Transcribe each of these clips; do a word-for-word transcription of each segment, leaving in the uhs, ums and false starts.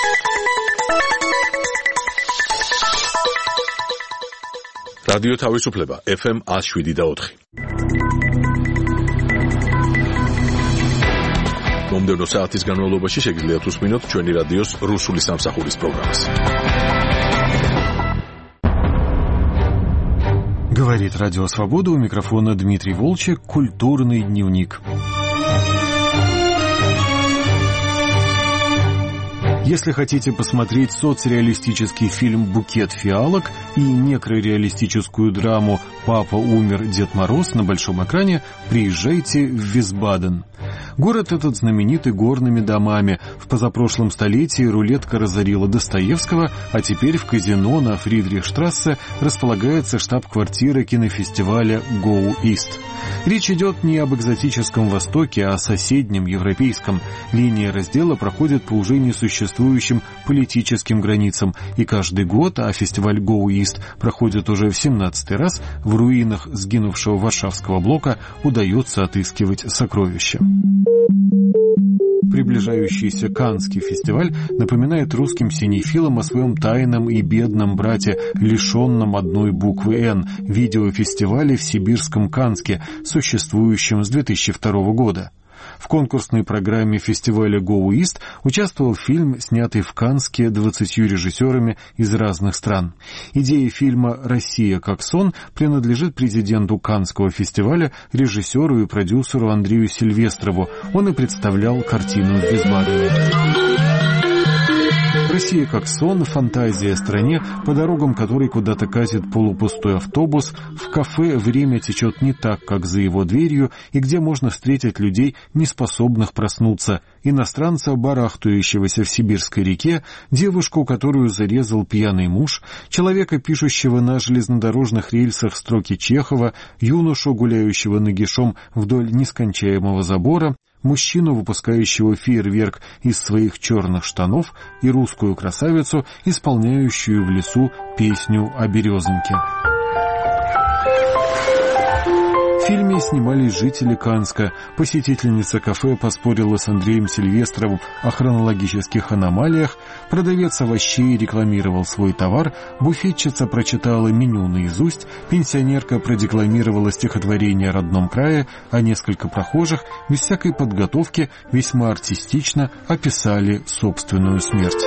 რადიო თავისუფლება ეფ ემ one oh seven და four. მომდევნო საათის განმავლობაში შეგიძლიათ უსმინოთ ჩვენი რადიოს რუსული სამსახურის პროგრამას. Говорит Радио Свобода, у микрофона Дмитрий Волчек, культурный дневник. Если хотите посмотреть соцреалистический фильм «Букет фиалок» и некрореалистическую драму «Папа умер, Дед Мороз» на большом экране, приезжайте в Висбаден. Город этот знаменитый горными домами. В позапрошлом столетии рулетка разорила Достоевского, а теперь в казино на Фридрихштрассе располагается штаб-квартира кинофестиваля «Go East». Речь идет не об экзотическом Востоке, а о соседнем, европейском. Линия раздела проходит по уже несуществующим политическим границам, и каждый год, а фестиваль Go East проходит уже в семнадцатый раз, в руинах сгинувшего Варшавского блока удается отыскивать сокровища. Приближающийся Каннский фестиваль напоминает русским синефилам о своем тайном и бедном брате, лишенном одной буквы «Н», видеофестивале в сибирском Канске, существующем с две тысячи второго года. В конкурсной программе фестиваля Go East участвовал фильм, снятый в Канске двадцатью режиссерами из разных стран. Идея фильма «Россия как сон» принадлежит президенту Каннского фестиваля, режиссеру и продюсеру Андрею Сильвестрову. Он и представлял картину в Висбадене. Россия как сон, фантазия о стране, по дорогам которой куда-то катит полупустой автобус, в кафе время течет не так, как за его дверью, и где можно встретить людей, неспособных проснуться, иностранца, барахтающегося в сибирской реке, девушку, которую зарезал пьяный муж, человека, пишущего на железнодорожных рельсах строки Чехова, юношу, гуляющего нагишом вдоль нескончаемого забора, мужчину, выпускающего фейерверк из своих черных штанов, и русскую красавицу, исполняющую в лесу песню о березоньке. В фильме снимались жители Канска. Посетительница кафе поспорила с Андреем Сильвестровым о хронологических аномалиях, продавец овощей рекламировал свой товар, буфетчица прочитала меню наизусть, пенсионерка продекламировала стихотворение о родном крае, а несколько прохожих без всякой подготовки весьма артистично описали собственную смерть.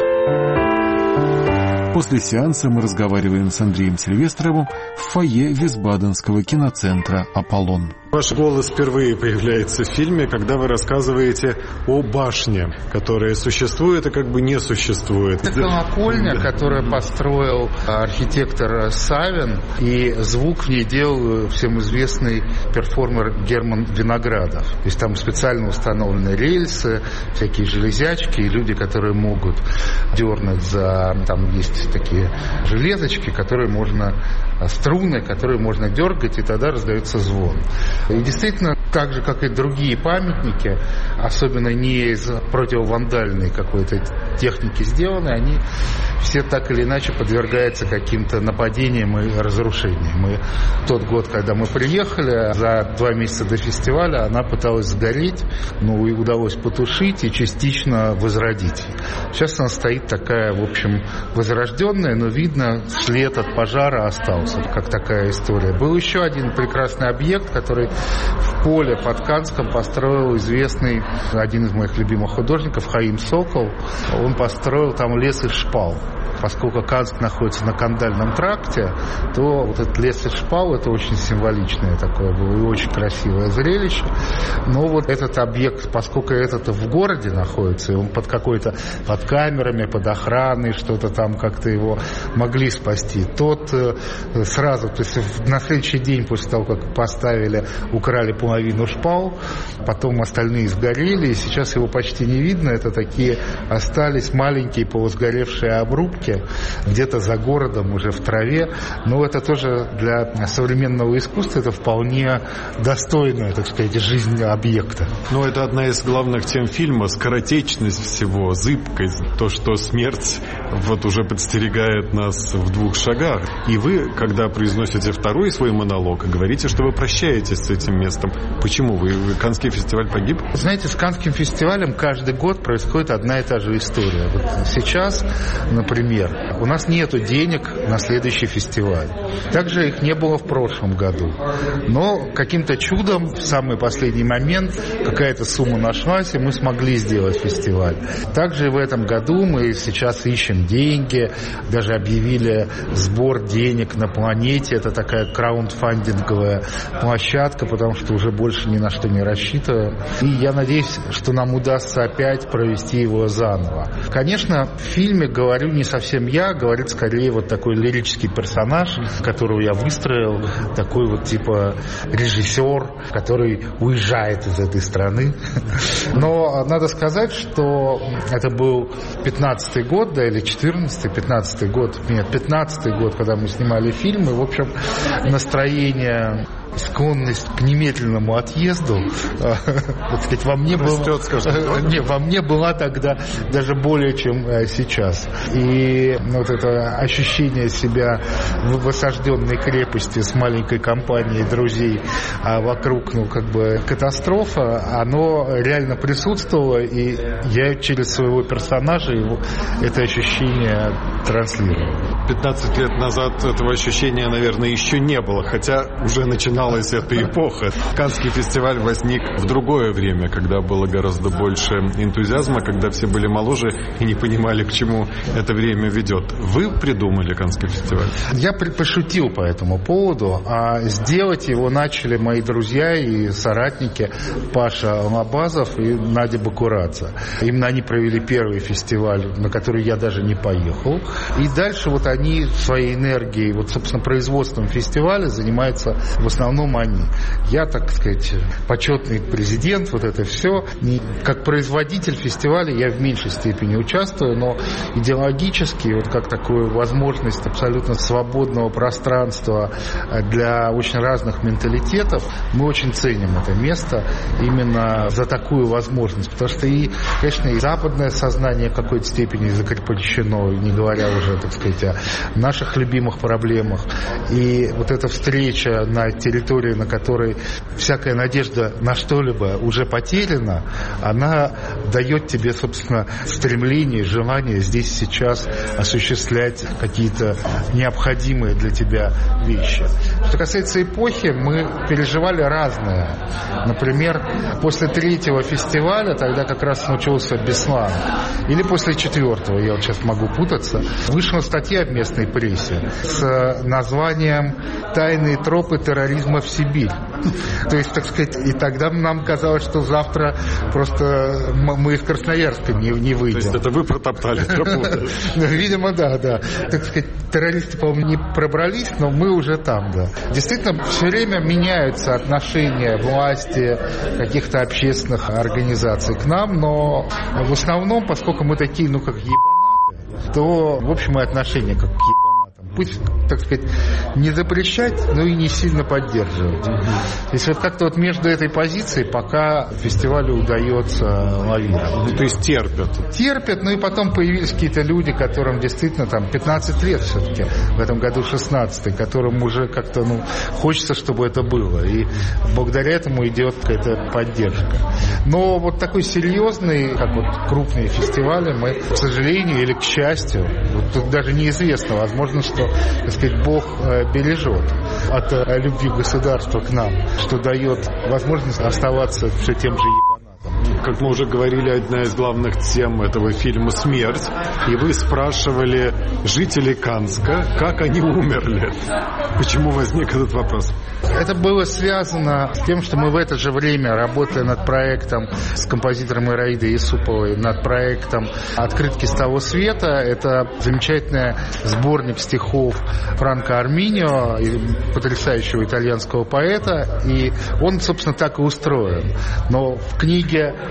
После сеанса мы разговариваем с Андреем Сильвестровым в фойе Висбаденского киноцентра «Аполлон». Ваш голос впервые появляется в фильме, когда вы рассказываете о башне, которая существует и как бы не существует. Это колокольня, которую построил архитектор Савин, и звук в ней делал всем известный перформер Герман Виноградов. То есть там специально установлены рельсы, всякие железячки, и люди, которые могут дернуть за... Там есть такие железочки, которые можно... струны, которые можно дергать, и тогда раздается звон. И действительно, так же, как и другие памятники, особенно не из противовандальной какой-то техники сделаны, они все так или иначе подвергаются каким-то нападениям и разрушениям. И тот год, когда мы приехали, за два месяца до фестиваля она пыталась сгореть, но и удалось потушить и частично возродить. Сейчас она стоит такая, в общем, возрожденная, но видно, след от пожара остался, как такая история. Был еще один прекрасный объект, который в поле под Канском построил известный, один из моих любимых художников, Хаим Сокол. Он построил там лес из шпал. Поскольку Канск находится на Кандальном тракте, то вот этот лес из шпал — это очень символичное такое было и очень красивое зрелище. Но вот этот объект, поскольку этот в городе находится, и он под какой-то, под камерами, под охраной, что-то там как-то его могли спасти, тот сразу, то есть на следующий день после того, как поставили, украли половину шпал, потом остальные сгорели, и сейчас его почти не видно. Это такие остались маленькие полусгоревшие обрубки, где-то за городом, уже в траве. Но это тоже для современного искусства это вполне достойная, так сказать, жизнь объекта. Но это одна из главных тем фильма — скоротечность всего, зыбкость, то, что смерть вот уже подстерегает нас в двух шагах. И вы, когда произносите второй свой монолог, говорите, что вы прощаетесь является этим местом. Почему? Вы, Каннский фестиваль погиб? Знаете, с Каннским фестивалем каждый год происходит одна и та же история. Вот сейчас, например, у нас нету денег на следующий фестиваль. Также их не было в прошлом году. Но каким-то чудом в самый последний момент какая-то сумма нашлась, и мы смогли сделать фестиваль. Также в этом году мы сейчас ищем деньги, даже объявили сбор денег на планете. Это такая краундфандинговая площадка, потому что уже больше ни на что не рассчитываем. И я надеюсь, что нам удастся опять провести его заново. Конечно, в фильме говорю не совсем я, говорит скорее вот такой лирический персонаж, которого я выстроил, такой вот типа режиссер, который уезжает из этой страны. Но надо сказать, что это был пятнадцатый год, да, или четырнадцатый, пятнадцатый год, нет, пятнадцатый год, когда мы снимали фильм, и, в общем, настроение, склонность к немедленному отъезду, так сказать, во мне была, не, во мне была тогда даже более, чем сейчас. И вот это ощущение себя в осажденной крепости с маленькой компанией друзей, а вокруг, ну, как бы катастрофа, оно реально присутствовало, и я через своего персонажа его это ощущение транслировал. пятнадцать лет назад этого ощущения, наверное, еще не было, хотя уже начиналась эта эпоха. Каннский фестиваль возник в другое время, когда было гораздо больше энтузиазма, когда все были моложе и не понимали, к чему это время ведет. Вы придумали Каннский фестиваль? Я пошутил по этому поводу, а сделать его начали мои друзья и соратники Паша Лобазов и Надя Бакурадзе. Именно они провели первый фестиваль, на который я даже не поехал. И дальше вот они своей энергией, вот, собственно, производством фестиваля занимаются в основном они. Я, так сказать, почетный президент, вот это все. Не, как производитель фестиваля я в меньшей степени участвую, но идеологически, вот как такую возможность абсолютно свободного пространства для очень разных менталитетов, мы очень ценим это место именно за такую возможность. Потому что и, конечно, и западное сознание в какой-то степени закрепощено, не говоря уже, так сказать, о наших любимых проблемах. И вот эта встреча на территории, на которой всякая надежда на что-либо уже потеряна, она дает тебе, собственно, стремление, желание здесь сейчас осуществлять какие-то необходимые для тебя вещи. Что касается эпохи, мы переживали разное. Например, после третьего фестиваля, тогда как раз начался Беслан, или после четвертого, я вот сейчас могу путаться, вышла статья в местной прессе с названием «Тайные тропы терроризма в Сибирь». То есть, так сказать, и тогда нам казалось, что завтра просто мы из Красноярска не, не выйдем. То есть это вы протоптали тропу? Видимо, да, да. Так сказать, террористы, по-моему, не пробрались, но мы уже там, да. Действительно, все время меняются отношения власти, каких-то общественных организаций к нам, но в основном, поскольку мы такие, ну, как ебанаты, то, в общем, и отношения как к ебанатам. Пусть, так сказать, не запрещать, но и не сильно поддерживать. То есть вот как-то вот между этой позицией пока фестивалю удается лавировать. Ну, то есть терпят. Терпят, ну и потом появились какие-то люди, которым действительно там пятнадцать лет все-таки, в этом году шестнадцатый, которым уже как-то, ну, хочется, чтобы это было. И благодаря этому идет какая-то поддержка. Но вот такой серьезный, как вот крупные фестивали, мы, к сожалению или к счастью, вот тут даже неизвестно, возможно, что, так сказать, Бог бережет от любви государства к нам, что дает возможность оставаться все тем же ебанатом. Как мы уже говорили, одна из главных тем этого фильма «Смерть». И вы спрашивали жителей Канска, как они умерли. Почему возник этот вопрос? Это было связано с тем, что мы в это же время, работая над проектом с композитором Ираидой Юсуповой, над проектом «Открытки с того света». Это замечательный сборник стихов Франко Арминио, потрясающего итальянского поэта. И он, собственно, так и устроен. Но в книге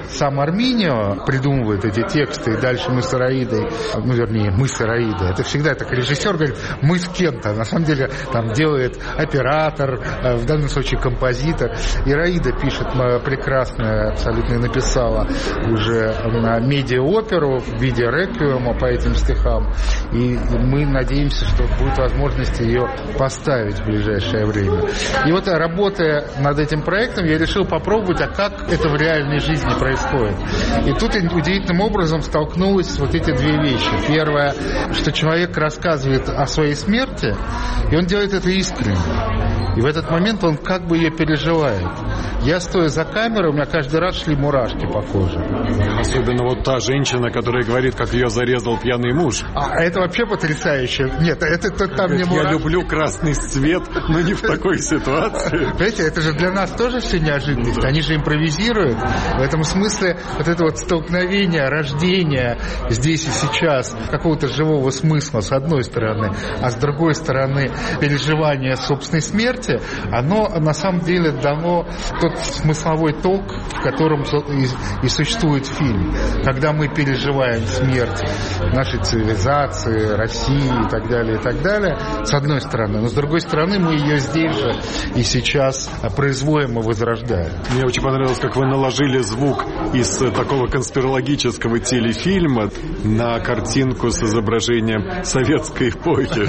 сам Арминио придумывает эти тексты, и дальше мы с Ираидой, ну, вернее, мы с Ираидой, это всегда так режиссер говорит, мы с кем-то, на самом деле там делает оператор, в данном случае композитор. Ираида пишет прекрасно, абсолютно написала уже на медиа-оперу в виде реквиема по этим стихам, и мы надеемся, что будет возможность ее поставить в ближайшее время. И вот, работая над этим проектом, я решил попробовать, а как это в реальной жизни происходит. И тут удивительным образом столкнулись вот эти две вещи. Первое, что человек рассказывает о своей смерти, и он делает это искренне. И в этот момент он как бы ее переживает. Я, стоя за камерой, у меня каждый раз шли мурашки по коже. Особенно вот та женщина, которая говорит, как ее зарезал пьяный муж. А это вообще потрясающе. Нет, это, это там не мурашки. Я люблю красный цвет, но не в такой ситуации. Понимаете, это же для нас тоже все неожиданность. Они же импровизируют. В этом смысле вот это вот столкновение, рождение здесь и сейчас какого-то живого смысла, с одной стороны, а с другой стороны переживание собственной смерти, оно на самом деле дало тот смысловой толк, в котором и, и существует фильм. Когда мы переживаем смерть нашей цивилизации, России и так далее, и так далее, с одной стороны. Но с другой стороны, мы ее здесь же и сейчас производим и возрождаем. Мне очень понравилось, как вы наложили звук из такого конспирологического телефильма на картинку с изображением советской эпохи.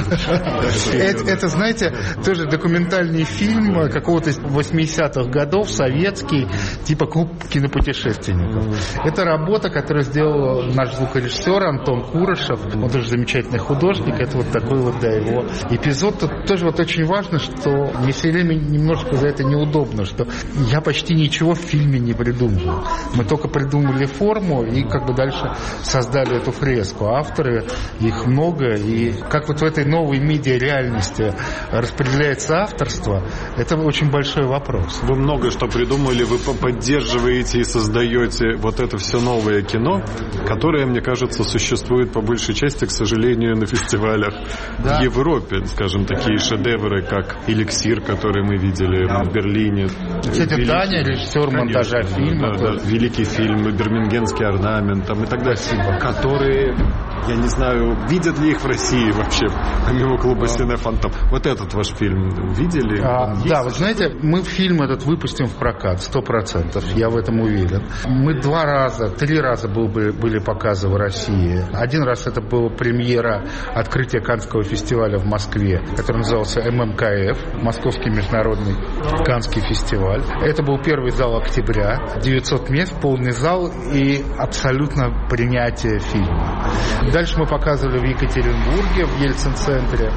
Это, знаете, тоже документальный фильм какого-то восьмидесятых годов, советский, типа клуб кинопутешественников. Это работа, которую сделал наш звукорежиссер Антон Курышев. Он тоже замечательный художник. Это вот такой вот, да, его эпизод. Тут тоже вот очень важно, что мне все время немножко за это неудобно, что я почти ничего в фильме не придумывал. Мы только придумали форму и как бы дальше создали эту фреску. Авторы, их много, и как вот в этой новой медиа-реальности распределяется авторство, это очень большой вопрос. Вы много что придумали, вы поддерживаете и создаете вот это все новое кино, которое, мне кажется, существует по большей части, к сожалению, на фестивалях да. в Европе. Скажем, такие шедевры, как «Эликсир», который мы видели да. в Берлине. Кстати, великий... Таня, режиссер монтажа фильма. Да, да, великий фильм «Бирмингемский орнамент» там, и так далее. Спасибо. Которые, я не знаю, видят ли их в России вообще, помимо клуба да. «Синефантом». Вот этот ваш фильм видели? А, да, вы знаете, мы фильм этот выпустим в прокат, сто процентов, я в этом уверен. Мы два раза, три раза был, были показы в России. Один раз это была премьера открытия Каннского фестиваля в Москве, который назывался эм эм ка эф, Московский международный Каннский фестиваль. Это был первый зал октября, девятьсот мест, полный зал и абсолютно принятие фильма. Дальше мы показывали в Екатеринбурге, в Ельцин-центре.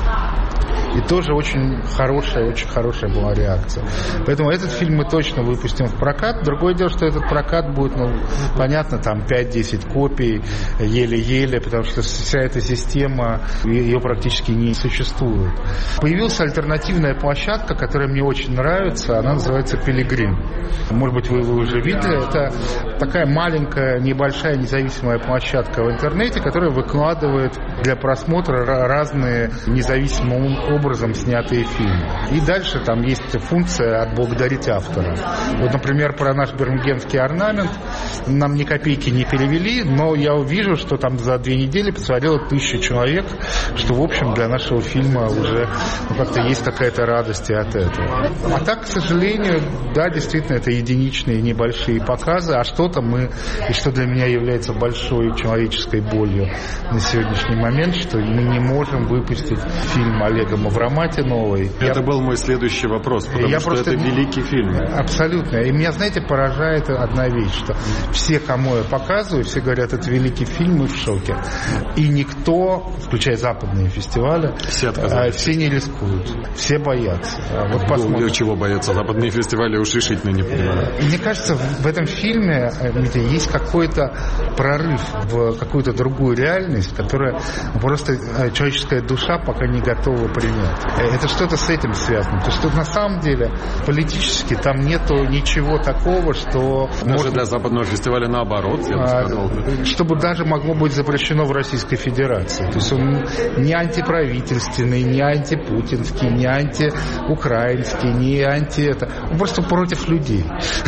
И тоже очень хорошая, очень хорошая была реакция. Поэтому этот фильм мы точно выпустим в прокат. Другое дело, что этот прокат будет, ну, понятно, там пять-десять копий, еле-еле, потому что вся эта система, ее практически не существует. Появилась альтернативная площадка, которая мне очень нравится, она называется «Пилигрим». Может быть, вы его уже видели. Это такая маленькая, небольшая, независимая площадка в интернете, которая выкладывает для просмотра разные независимые образом снятые фильмы. И дальше там есть функция отблагодарить автора. Вот, например, про наш бирмингемский орнамент нам ни копейки не перевели, но я увижу, что там за две недели посмотрело тысяча человек, что, в общем, для нашего фильма уже ну, как-то есть какая-то радость и от этого. А так, к сожалению, да, действительно, это единичные небольшие показы, а что-то мы, и что для меня является большой человеческой болью на сегодняшний момент, что мы не можем выпустить фильм Олега Мавромати новый. Это я... был мой следующий вопрос, потому я что просто... это великий фильм. Абсолютно. И меня, знаете, поражает одна вещь, что все, кому я показываю, все говорят, это великий фильм, мы в шоке. И никто, включая западные фестивали, все, все не рискуют, все боятся. Вот посмотрим. Ну, чего боятся? Западные фестивали уж решительно не понимают. Мне кажется, в этом фильме есть какой-то прорыв в какую-то другую реальность, которая просто человеческая душа пока не готова принять. нет. Это что-то с этим связано. То, что на самом деле политически там нету ничего такого, что... Даже может... для западного фестиваля наоборот, я бы сказал. А, чтобы даже могло быть запрещено в Российской Федерации. То есть он не антиправительственный, не антипутинский, не антиукраинский, не анти... это. Он просто против людей.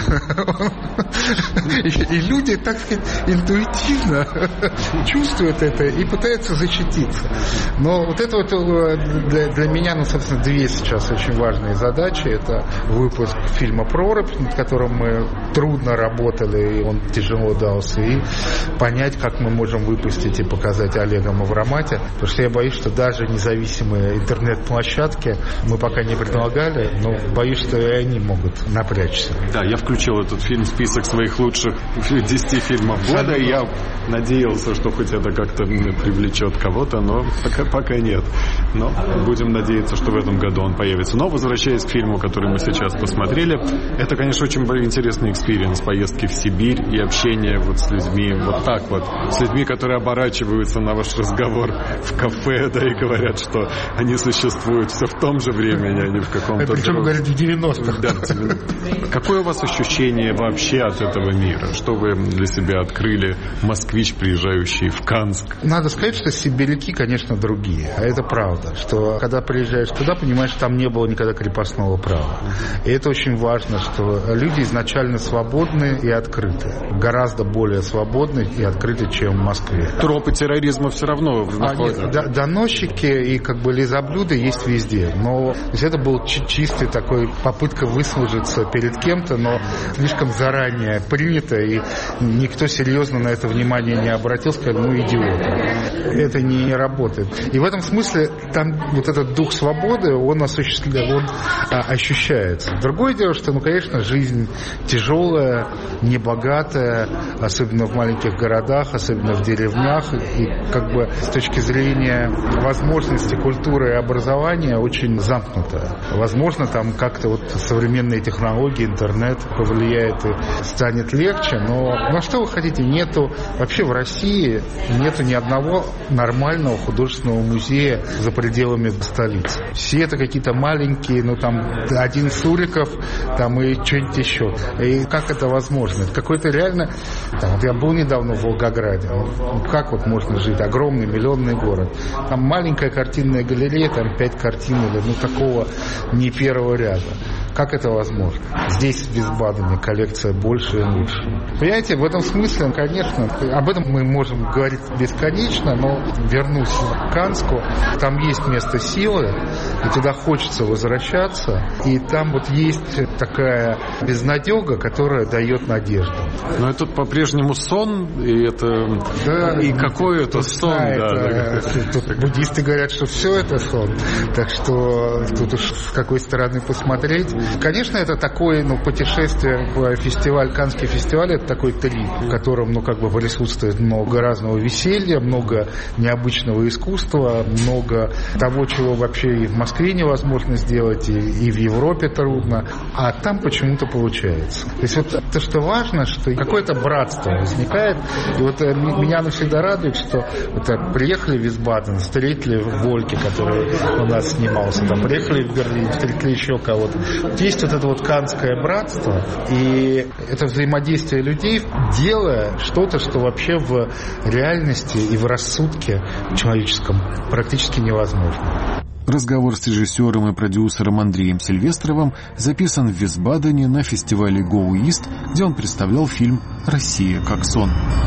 И люди, так сказать, интуитивно чувствуют это и пытаются защититься. Но вот это вот для, для меня, ну, собственно, две сейчас очень важные задачи. Это выпуск фильма «Прорубь», над которым мы трудно работали, и он тяжело дался, и понять, как мы можем выпустить и показать Олега Мавроматя. Потому что я боюсь, что даже независимые интернет-площадки мы пока не предлагали, но боюсь, что и они могут напрячься. Да, я включил этот фильм в список своих лучших десяти фильмов года, и я надеялся, что хоть это как-то привлечет кого-то, но пока, пока нет. Но будем надеяться, что в этом году он появится. Но, возвращаясь к фильму, который мы сейчас посмотрели, это, конечно, очень интересный экспириенс поездки в Сибирь и общение вот с людьми, вот так вот, с людьми, которые оборачиваются на ваш разговор в кафе, да, и говорят, что они существуют все в том же времени, а не в каком-то... Это причем говорят в девяностых. Да, какое у вас ощущение вообще от этого мира? Что вы для себя открыли, москвич, приезжающий в Канск? Надо сказать, что сибиряки, конечно, другие. А это правда, что когда приезжаешь туда, понимаешь, что там не было никогда крепостного права. И это очень важно, что люди изначально свободны и открыты. Гораздо более свободны и открыты, чем в Москве. Тропы терроризма все равно находят. А, доносчики и как бы лизоблюды есть везде. Но то есть это был чистый такой попытка выслужиться перед кем-то, но слишком заранее принято, и никто серьезно на это внимание не обратил, сказал, ну, идиоты. Это не работает. И в этом смысле там вот этот дух свободы, он, осуществляет, он а, ощущается. Другое дело, что, ну, конечно, жизнь тяжелая, небогатая, особенно в маленьких городах, особенно в деревнях, и как бы с точки зрения возможности культуры и образования очень замкнутая. Возможно, там как-то вот современные технологии, интернет повлияет и станет легче, но ну что вы хотите, нету, вообще в России нету ни одного нормального художественного музея за пределами столицы. Все это какие-то маленькие, ну там один Суриков, там и что-нибудь еще. И как это возможно? Это какой-то реально... Там, вот я был недавно в Волгограде. Ну, как вот можно жить? Огромный миллионный город. Там маленькая картинная галерея, там пять картин, или ну такого не первого ряда. Как это возможно? Здесь, в Висбадене, коллекция больше и лучше. Понимаете, в этом смысле, конечно, об этом мы можем говорить бесконечно, но вернусь к Канску, там есть место силы, и туда хочется возвращаться, и там вот есть такая безнадега, которая дает надежду. Но это по-прежнему сон, и это... Да, и какой это сон? Да, да, это... да. Тут буддисты говорят, что все это сон, так что тут уж с какой стороны посмотреть. Конечно, это такое, ну, путешествие в фестиваль, Каннский фестиваль, это такой трип, в котором, ну, как бы присутствует много разного веселья, много необычного искусства, много того, чего вообще и в Москве невозможно сделать, и, и в Европе трудно, а там почему-то получается. То есть вот то, что важно, что какое-то братство возникает, и вот меня навсегда радует, что вот, приехали в Висбаден, встретили Вольке, который у нас снимался, там, приехали в Берлин, встретили еще кого-то. Есть вот это вот каннское братство, и это взаимодействие людей, делая что-то, что вообще в реальности и в рассудке человеческом практически невозможно. Разговор с режиссером и продюсером Андреем Сильвестровым записан в Висбадене на фестивале Go East, где он представлял фильм «Россия как сон».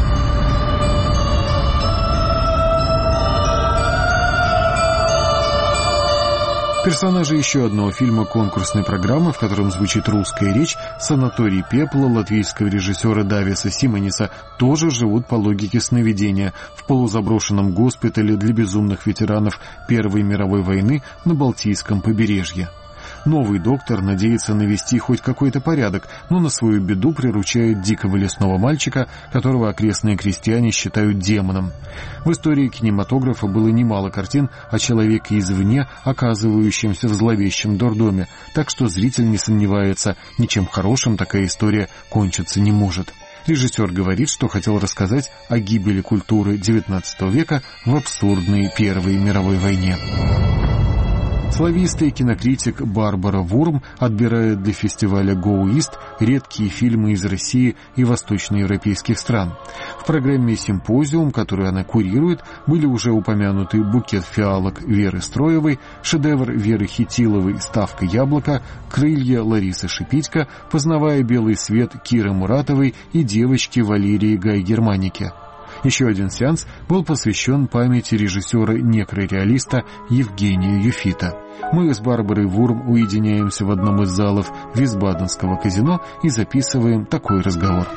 Персонажи еще одного фильма конкурсной программы, в котором звучит русская речь, «Санаторий пепла» латвийского режиссера Дависа Симониса, тоже живут по логике сновидения в полузаброшенном госпитале для безумных ветеранов Первой мировой войны на Балтийском побережье. Новый доктор надеется навести хоть какой-то порядок, но на свою беду приручает дикого лесного мальчика, которого окрестные крестьяне считают демоном. В истории кинематографа было немало картин о человеке извне, оказывающемся в зловещем дурдоме, так что зритель не сомневается, ничем хорошим такая история кончиться не может. Режиссер говорит, что хотел рассказать о гибели культуры девятнадцатого века в абсурдной Первой мировой войне. Славистый кинокритик Барбара Вурм отбирает для фестиваля Go East редкие фильмы из России и восточноевропейских стран. В программе «Симпозиум», которую она курирует, были уже упомянуты «Букет фиалок» Веры Строевой, шедевр Веры Хитиловой «Ставка яблока», «Крылья» Ларисы Шипитько, «Познавая белый свет» Киры Муратовой и «Девочки» Валерии Гай-Германики. Еще один сеанс был посвящен памяти режиссера-некрореалиста Евгения Юфита. Мы с Барбарой Вурм уединяемся в одном из залов Висбаденского казино и записываем такой разговор.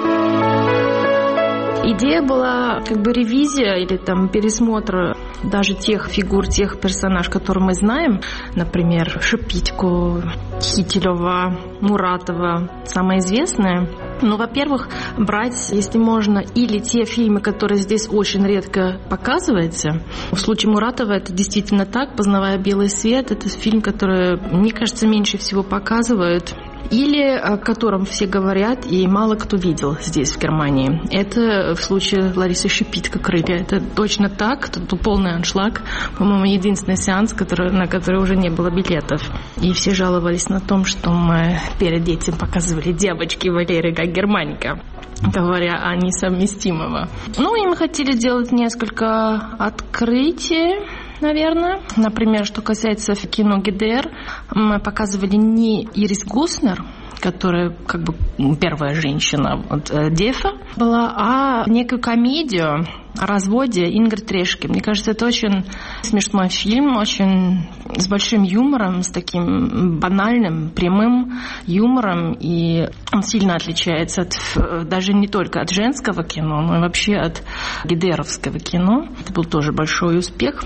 Идея была как бы ревизия или там пересмотр даже тех фигур, тех персонажей, которые мы знаем. Например, Шипитько, Хитилова, Муратова, самое известное. Ну, во-первых, брать, если можно, или те фильмы, которые здесь очень редко показываются. В случае Муратова это действительно так. «Познавая белый свет» — это фильм, который, мне кажется, меньше всего показывают. Или о котором все говорят и мало кто видел здесь, в Германии. Это в случае Ларисы Шипитько «Крылья». Это точно так, это полный аншлаг. По-моему, единственный сеанс, который, на который уже не было билетов. И все жаловались на том, что мы перед этим показывали «Девочки» Валерии Гай-Германики, говоря о несовместимого. Ну и мы хотели сделать несколько открытий, наверное. Например, что касается кино ГДР, мы показывали не Ирис Гуснер, которая как бы первая женщина вот, Дефа была, а некую комедию о разводе Ингрид Трешки. Мне кажется, это очень смешной фильм, очень с большим юмором, с таким банальным, прямым юмором, и он сильно отличается от, даже не только от женского кино, но и вообще от гидеровского кино. Это был тоже большой успех.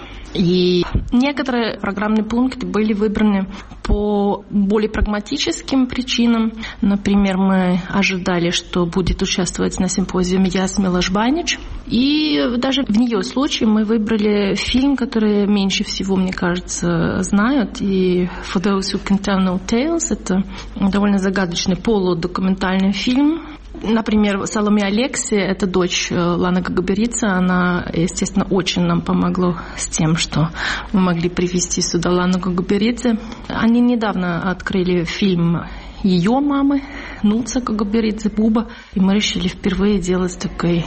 И некоторые программные пункты были выбраны по более прагматическим причинам. Например, мы ожидали, что будет участвовать на симпозиуме Ясмила Жбанич. И даже в ее случае мы выбрали фильм, который меньше всего, мне кажется, знают. И «For those who can tell no tales» — это довольно загадочный полудокументальный фильм. Например, Саломе Алекси, это дочь Ланы Гагаберидзе, она, естественно, очень нам помогла с тем, что мы могли привезти сюда Лану Гагаберидзе. Они недавно открыли фильм ее мамы, Нуца Гагаберидзе, Буба, и мы решили впервые делать такой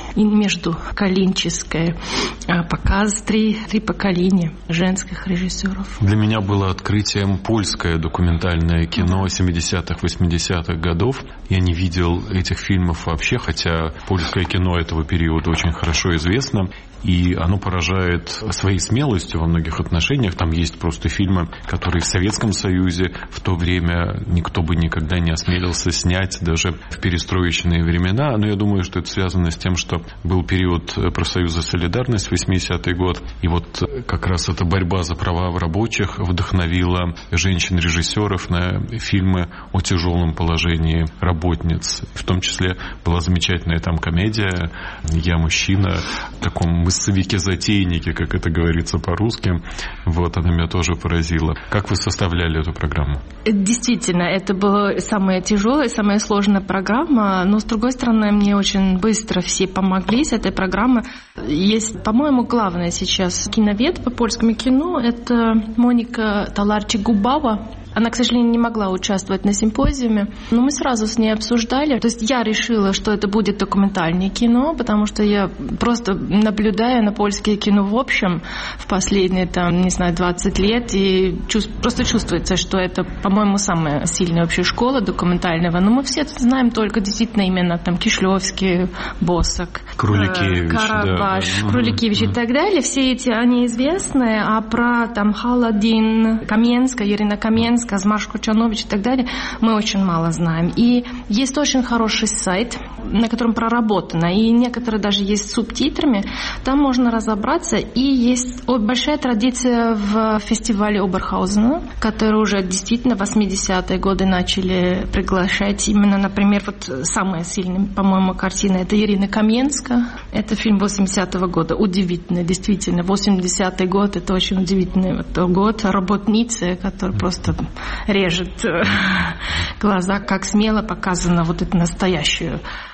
междуколенческий показ, три, три поколения женских режиссеров. Для меня было открытием польское документальное кино семидесятых, восьмидесятых годов. Я не видел этих фильмов вообще, хотя польское кино этого периода очень хорошо известно. И оно поражает своей смелостью во многих отношениях. Там есть просто фильмы, которые в Советском Союзе в то время никто бы никогда не осмелился снять, даже в перестроечные времена. Но я думаю, что это связано с тем, что был период профсоюза «Солидарность», восьмидесятый год. И вот как раз эта борьба за права рабочих вдохновила женщин-режиссеров на фильмы о тяжелом положении работниц. В том числе была замечательная там комедия «Я мужчина», в таком массовике-затейнике, как это говорится по-русски. Вот, она меня тоже поразила. Как вы составляли эту программу? Действительно, это была самая тяжелая, самая сложная программа, но, с другой стороны, мне очень быстро все помогли с этой программой. Есть, по-моему, главное сейчас киновед по польскому кино, это Моника Таларчик-Губава. Она, к сожалению, не могла участвовать на симпозиуме, но мы сразу с ней обсуждали. То есть я решила, что это будет документальное кино, потому что я просто наблюдаю на польское кино в общем в последние, там, не знаю, двадцать лет, и чувств, просто чувствуется, что это, по-моему, самая сильная вообще школа документального. Но мы все знаем только действительно именно там Кишлевский, Босак, Круликевич, Карабаш, да. Круликевич и так далее. Все эти, они известны, а про там Халадин, Каменская, Ирина Каменская, Казмаш Кучанович и так далее, мы очень мало знаем. И есть очень хороший сайт, на котором проработано, и некоторые даже есть с субтитрами, там можно разобраться. И есть большая традиция в фестивале Оберхаузена, который уже действительно в восьмидесятые годы начали приглашать. Именно, например, вот самая сильная, по-моему, картина — это Ирина Каменская. Это фильм восьмидесятого года. Удивительный, действительно. восьмидесятый год — это очень удивительный вот год. Работницы, который просто режет глаза, как смело показано вот эту настоящую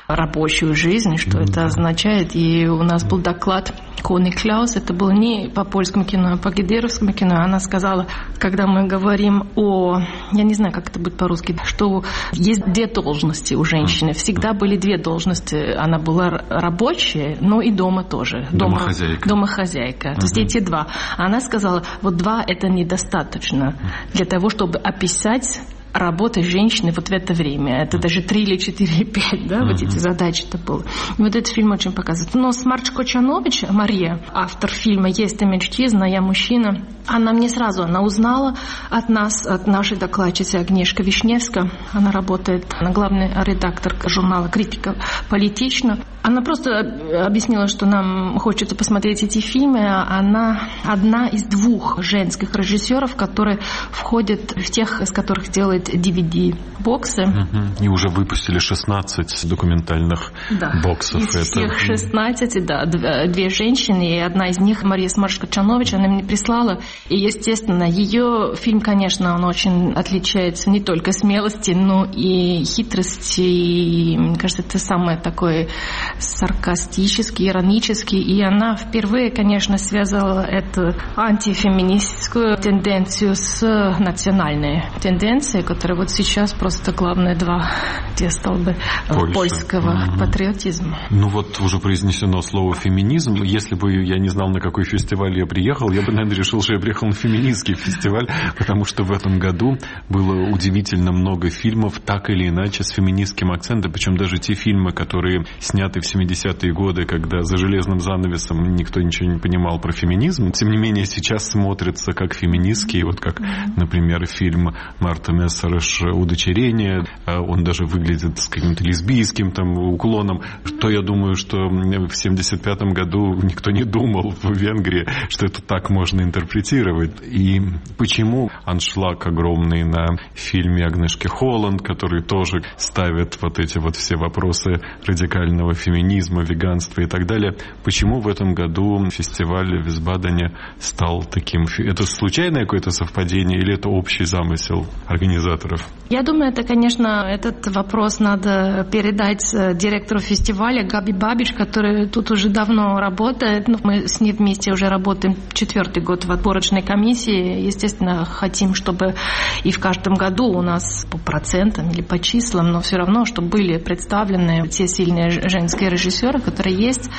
рабочую жизнь, что mm-hmm. это означает. И у нас был доклад Кони Клаус, это было не по польскому кино, а по гидеровскому кино. Она сказала, когда мы говорим о, я не знаю, как это будет по-русски, что есть две должности у женщины. Всегда были две должности. Она была рабочая, но и дома тоже. Домохозяйка. Домохозяйка. Mm-hmm. То есть эти два. Она сказала, вот два это недостаточно для того, чтобы описать работы женщины вот в это время. Это даже три или четыре или пять, да, uh-huh. вот эти задачи-то было. И вот этот фильм очень показывает. Но Смарч Кочанович, Мария, автор фильма «Есть мечти, зная мужчина», она мне сразу, она узнала от нас, от нашей докладчицы Агнешка Вишневска. Она работает, она главный редактор журнала «Критика политична». Она просто объяснила, что нам хочется посмотреть эти фильмы. Она одна из двух женских режиссеров, которые входят в тех, из которых делает ди ви ди-боксы. Угу. И уже выпустили шестнадцать документальных да. боксов. Из это... всех шестнадцати, да, две женщины, и одна из них Мария Смарч-Кочанович, она мне прислала. И, естественно, ее фильм, конечно, он очень отличается не только смелости, но и хитрости. И, мне кажется, это самое такое саркастический, иронический. И она впервые, конечно, связала эту антифеминистскую тенденцию с национальной тенденцией, которая вот сейчас просто главные два те столбы Польша. Польского mm-hmm. патриотизма. Ну вот уже произнесено слово «феминизм». Если бы я не знал, на какой фестиваль я приехал, я бы, наверное, решил, что я приехал на феминистский фестиваль, потому что в этом году было удивительно много фильмов, так или иначе, с феминистским акцентом. Причем даже те фильмы, которые сняты в семидесятые годы, когда за железным занавесом никто ничего не понимал про феминизм, тем не менее сейчас смотрятся как феминистские. Вот как, например, фильм Марта Мессереш «Удочерение». Он даже выглядит с каким-то лесбийским там уклоном. То я думаю, что в семьдесят пятом году никто не думал в Венгрии, что это так можно интерпретировать. И почему аншлаг огромный на фильме Агнешки Холланд, который тоже ставит вот эти вот все вопросы радикального феминизма, веганства и так далее. Почему в этом году фестиваль в Висбадене стал таким? Это случайное какое-то совпадение или это общий замысел организаторов? Я думаю, это, конечно, этот вопрос надо передать директору фестиваля Габи Бабич, который тут уже давно работает. Ну, мы с ней вместе уже работаем четвертый год в отборочной комиссии. Естественно, хотим, чтобы и в каждом году у нас по процентам или по числам, но все равно, чтобы были представлены те сильные женские режиссеры, которые есть.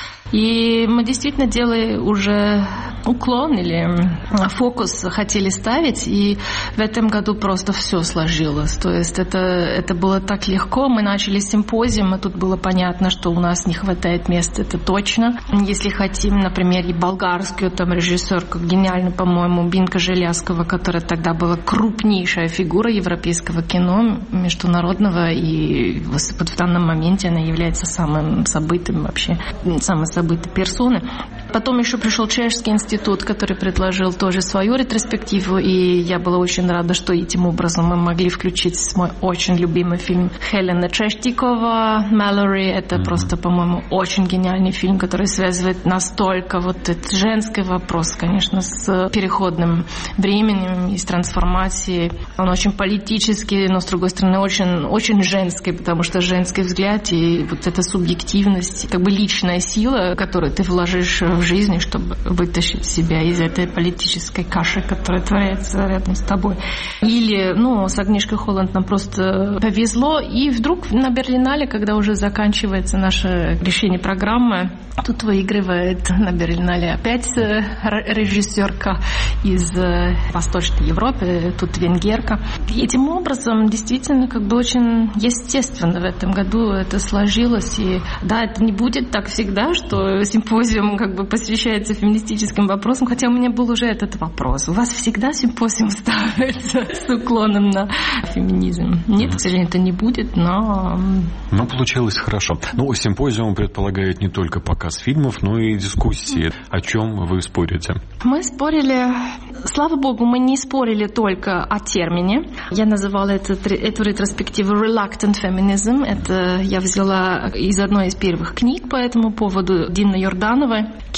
И мы действительно делали уже уклон или фокус хотели ставить, и в этом году просто все сложилось. То есть это, это было так легко. Мы начали с симпозиума, тут было понятно, что у нас не хватает места, это точно. Если хотим, например, и болгарскую там режиссерку, гениальную, по-моему, Бинка Желязкова, которая тогда была крупнейшая фигура европейского кино, международного, и вот в данном моменте она является самым событым вообще, самой событой персоной. Потом еще пришел Чешский институт, который предложил тоже свою ретроспективу, и я была очень рада, что этим образом мы могли включить мой очень любимый фильм Хелена Чештикова «Маллори». Это mm-hmm. просто, по-моему, очень гениальный фильм, который связывает настолько вот этот женский вопрос, конечно, с переходным временем и с трансформацией. Он очень политический, но, с другой стороны, очень, очень женский, потому что женский взгляд и вот эта субъективность, как бы личная сила, которую ты вложишь в жизнь, чтобы вытащить себя из этой политической каши, которая творится рядом с тобой. Или, ну, с Агнешкой Холланд нам просто повезло, и вдруг на Берлинале, когда уже заканчивается наше решение программы, тут выигрывает на Берлинале опять режиссерка из Восточной Европы, тут венгерка. И этим образом действительно как бы очень естественно в этом году это сложилось. И да, это не будет так всегда, что симпозиум как бы посвящается феминистическим вопросам, хотя у меня был уже этот вопрос. У вас всегда симпозиум ставится с уклоном на феминизм? Нет, к сожалению, это не будет, но... Ну, получилось хорошо. Ну, симпозиум предполагает не только показ фильмов, но и дискуссии. О чем вы спорите? Мы спорили... Слава богу, мы не спорили только о термине. Я называла это, эту ретроспективу «Reluctant Feminism». Это я взяла из одной из первых книг по этому поводу Дины Йордановой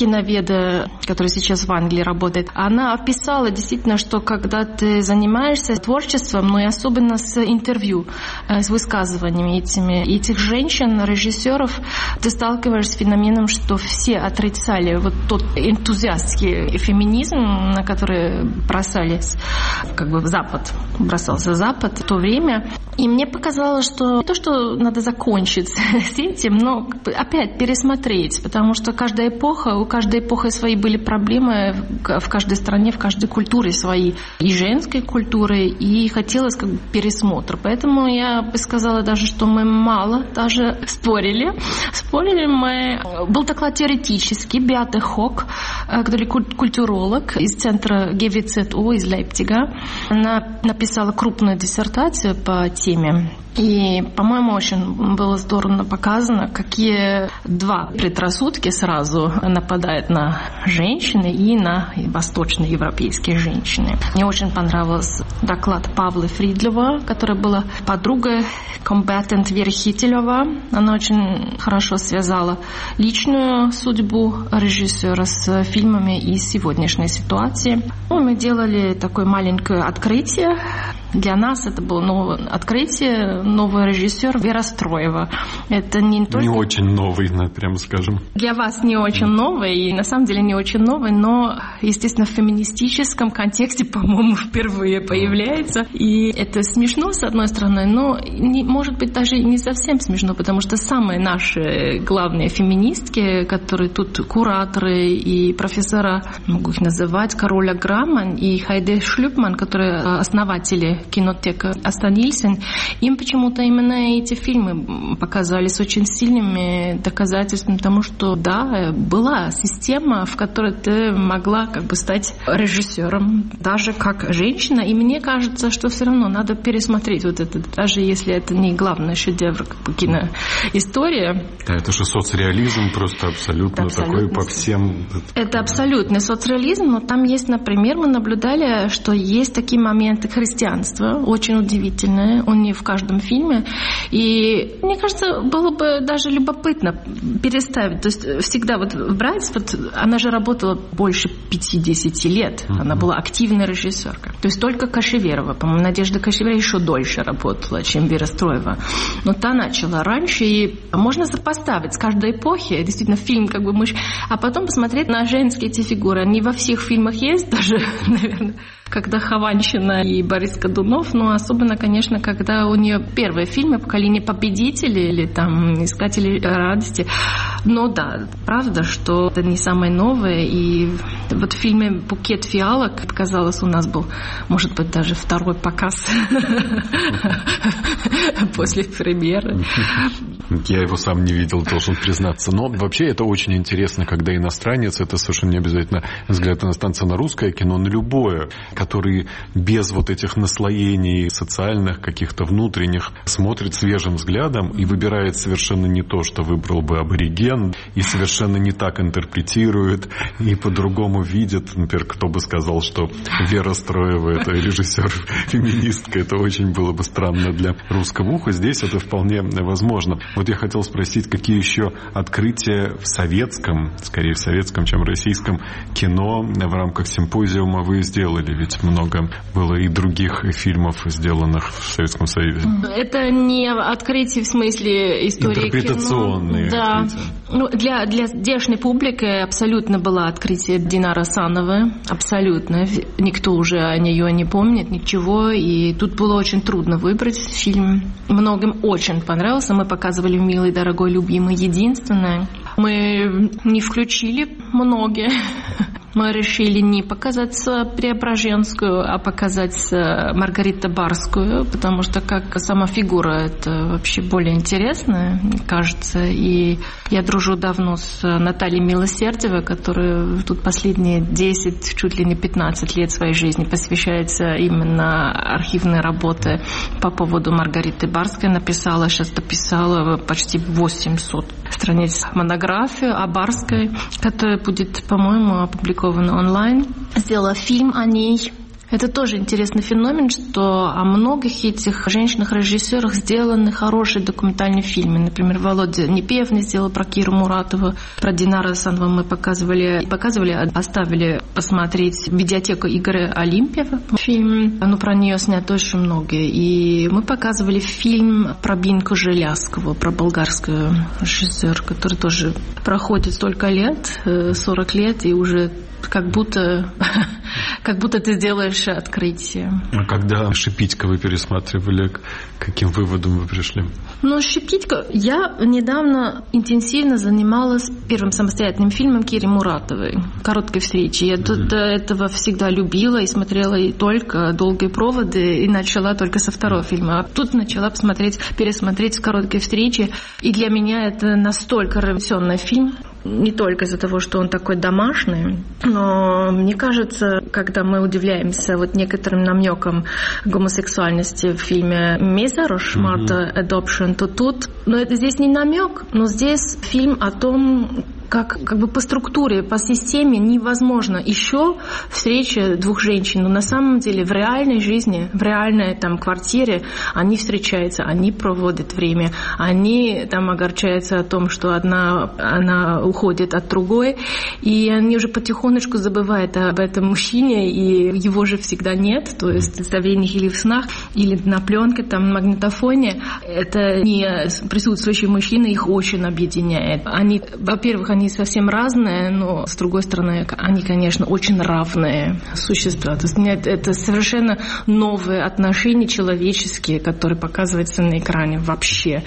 киноведа, которая сейчас в Англии работает, она описала действительно, что когда ты занимаешься творчеством, но и особенно с интервью, с высказываниями этими, этих женщин, режиссеров, ты сталкиваешься с феноменом, что все отрицали вот тот энтузиастский феминизм, на который бросались, как бы в Запад, бросался Запад в то время. И мне показалось, что не то, что надо закончить с этим, но опять пересмотреть, потому что каждая эпоха, у каждой эпохи свои были проблемы, в каждой стране, в каждой культуре свои, и женской культуры, и хотелось как бы пересмотр. Поэтому я бы сказала даже, что мы мало даже спорили. Спорили мы... Был доклад теоретический, Беате Хок, который культуролог из центра джи ви зет о из Лейпцига. Она написала крупную диссертацию по теме. И, по-моему, очень было здорово показано, какие два предрассудки сразу нападают на женщины и на восточноевропейские женщины. Мне очень понравился доклад Павла Фридлова, которая была подругой комбатант Веры Хитилева. Она очень хорошо связала личную судьбу режиссера с фильмами и сегодняшней ситуацией. Ну, мы делали такое маленькое открытие. Для нас это было новое открытие, новый режиссер Вера Строева. Это не только... Не очень новый, прямо скажем. Для вас не очень новый, и на самом деле не очень новый, но, естественно, в феминистическом контексте, по-моему, впервые появляется. И это смешно, с одной стороны, но, не, может быть, даже не совсем смешно, потому что самые наши главные феминистки, которые тут кураторы и профессора, могу их называть, Кароля Грамман и Хайде Шлюпман, которые основатели кинотека Аста Нильсен, им почему-то именно эти фильмы показались очень сильными доказательством тому, что да, была система, в которой ты могла как бы стать режиссером, даже как женщина. И мне кажется, что все равно надо пересмотреть вот это, даже если это не главный шедевр как бы киноистория. Да, это же соцреализм просто абсолютно, абсолютно такой по всем. Это абсолютный соцреализм, но там есть, например, мы наблюдали, что есть такие моменты христианства, очень удивительное, он не в каждом фильме. И мне кажется, было бы даже любопытно переставить. То есть всегда вот брать, вот она же работала больше пятидесяти лет, mm-hmm. она была активной режиссеркой. То есть только Кашеверова, по-моему, Надежда Кашеверова еще дольше работала, чем Вера Строева. Но та начала раньше, и можно сопоставить с каждой эпохи, действительно, фильм как бы мышь, а потом посмотреть на женские эти фигуры. Они во всех фильмах есть, даже, наверное, когда Хованщина и Борис Годунов, но особенно, конечно, когда у нее первые фильмы «Поколение победителей» или там «Искатели радости». Но да, правда, что это не самое новое. И вот в фильме «Букет фиалок», казалось, у нас был, может быть, даже второй показ после премьеры. Я его сам не видел, должен признаться. Но вообще это очень интересно, когда иностранец, это совершенно не обязательно взгляд иностранца на русское кино, на любое, который без вот этих наслоений социальных, каких-то внутренних, смотрит свежим взглядом и выбирает совершенно не то, что выбрал бы абориген, и совершенно не так интерпретирует, и по-другому видит. Например, кто бы сказал, что Вера Строева – это режиссер-феминистка, это очень было бы странно для русского уха. Здесь это вполне возможно. Вот я хотел спросить, какие еще открытия в советском, скорее в советском, чем в российском кино в рамках симпозиума вы сделали? Ведь много было и других фильмов, сделанных в Советском Союзе. Это не открытие в смысле истории интерпретационные кино. Да. Открытия. Ну, для, для здешней публики абсолютно было открытие Динара Сановой. Абсолютно. Никто уже о нее не помнит, ничего. И тут было очень трудно выбрать фильм. Многим очень понравился. Мы показывали «Милый, дорогой, любимый, единственное». Мы не включили многие. Мы решили не показать Преображенскую, а показать Маргариту Барскую, потому что как сама фигура это вообще более интересная, мне кажется. И я дружу давно с Натальей Милосердевой, которая тут последние десять, чуть ли не пятнадцать лет своей жизни посвящается именно архивной работе по поводу Маргариты Барской. Написала, сейчас дописала почти восемьсот страниц монографию о Барской, которая будет, по-моему, опубликована онлайн. Сделала фильм о ней, Это тоже интересный феномен, что о многих этих женщинах-режиссерах сделаны хорошие документальные фильмы. Например, Володя Непевный сделал про Киру Муратову, про Динара Асанову мы показывали, показывали, оставили посмотреть видеотеку Игоря Олимпиева фильм, ну про нее снят очень много. И мы показывали фильм про Бинку Желязкову, про болгарскую режиссера, который тоже проходит столько лет, сорок лет, и уже как будто, как будто ты делаешь открытие. А когда Шипитько вы пересматривали, к каким выводам вы пришли? Ну, Шипитько, я недавно интенсивно занималась первым самостоятельным фильмом Кири Муратовой «Короткой встречи». Я mm-hmm. до этого всегда любила и смотрела и только «Долгие проводы», и начала только со второго фильма. А тут начала посмотреть, пересмотреть «Короткие встречи». И для меня это настолько революционный фильм. Не только из-за того, что он такой домашний, но мне кажется, когда мы удивляемся вот некоторым намекам гомосексуальности в фильме «Мезарош» Марта Adoption, то тут, ну это здесь не намек, но здесь фильм о том, как, как бы по структуре, по системе невозможно еще встреча двух женщин. Но на самом деле в реальной жизни, в реальной там квартире они встречаются, они проводят время, они там огорчаются о том, что одна она уходит от другой, и они уже потихонечку забывают об этом мужчине, и его же всегда нет, то есть в представлениях или в снах, или на пленке, там, на магнитофоне. Это не присутствующие мужчины, их очень объединяет. Они, во-первых, они совсем разные, но, с другой стороны, они, конечно, очень равные существа. То есть нет, это совершенно новые отношения человеческие, которые показываются на экране вообще.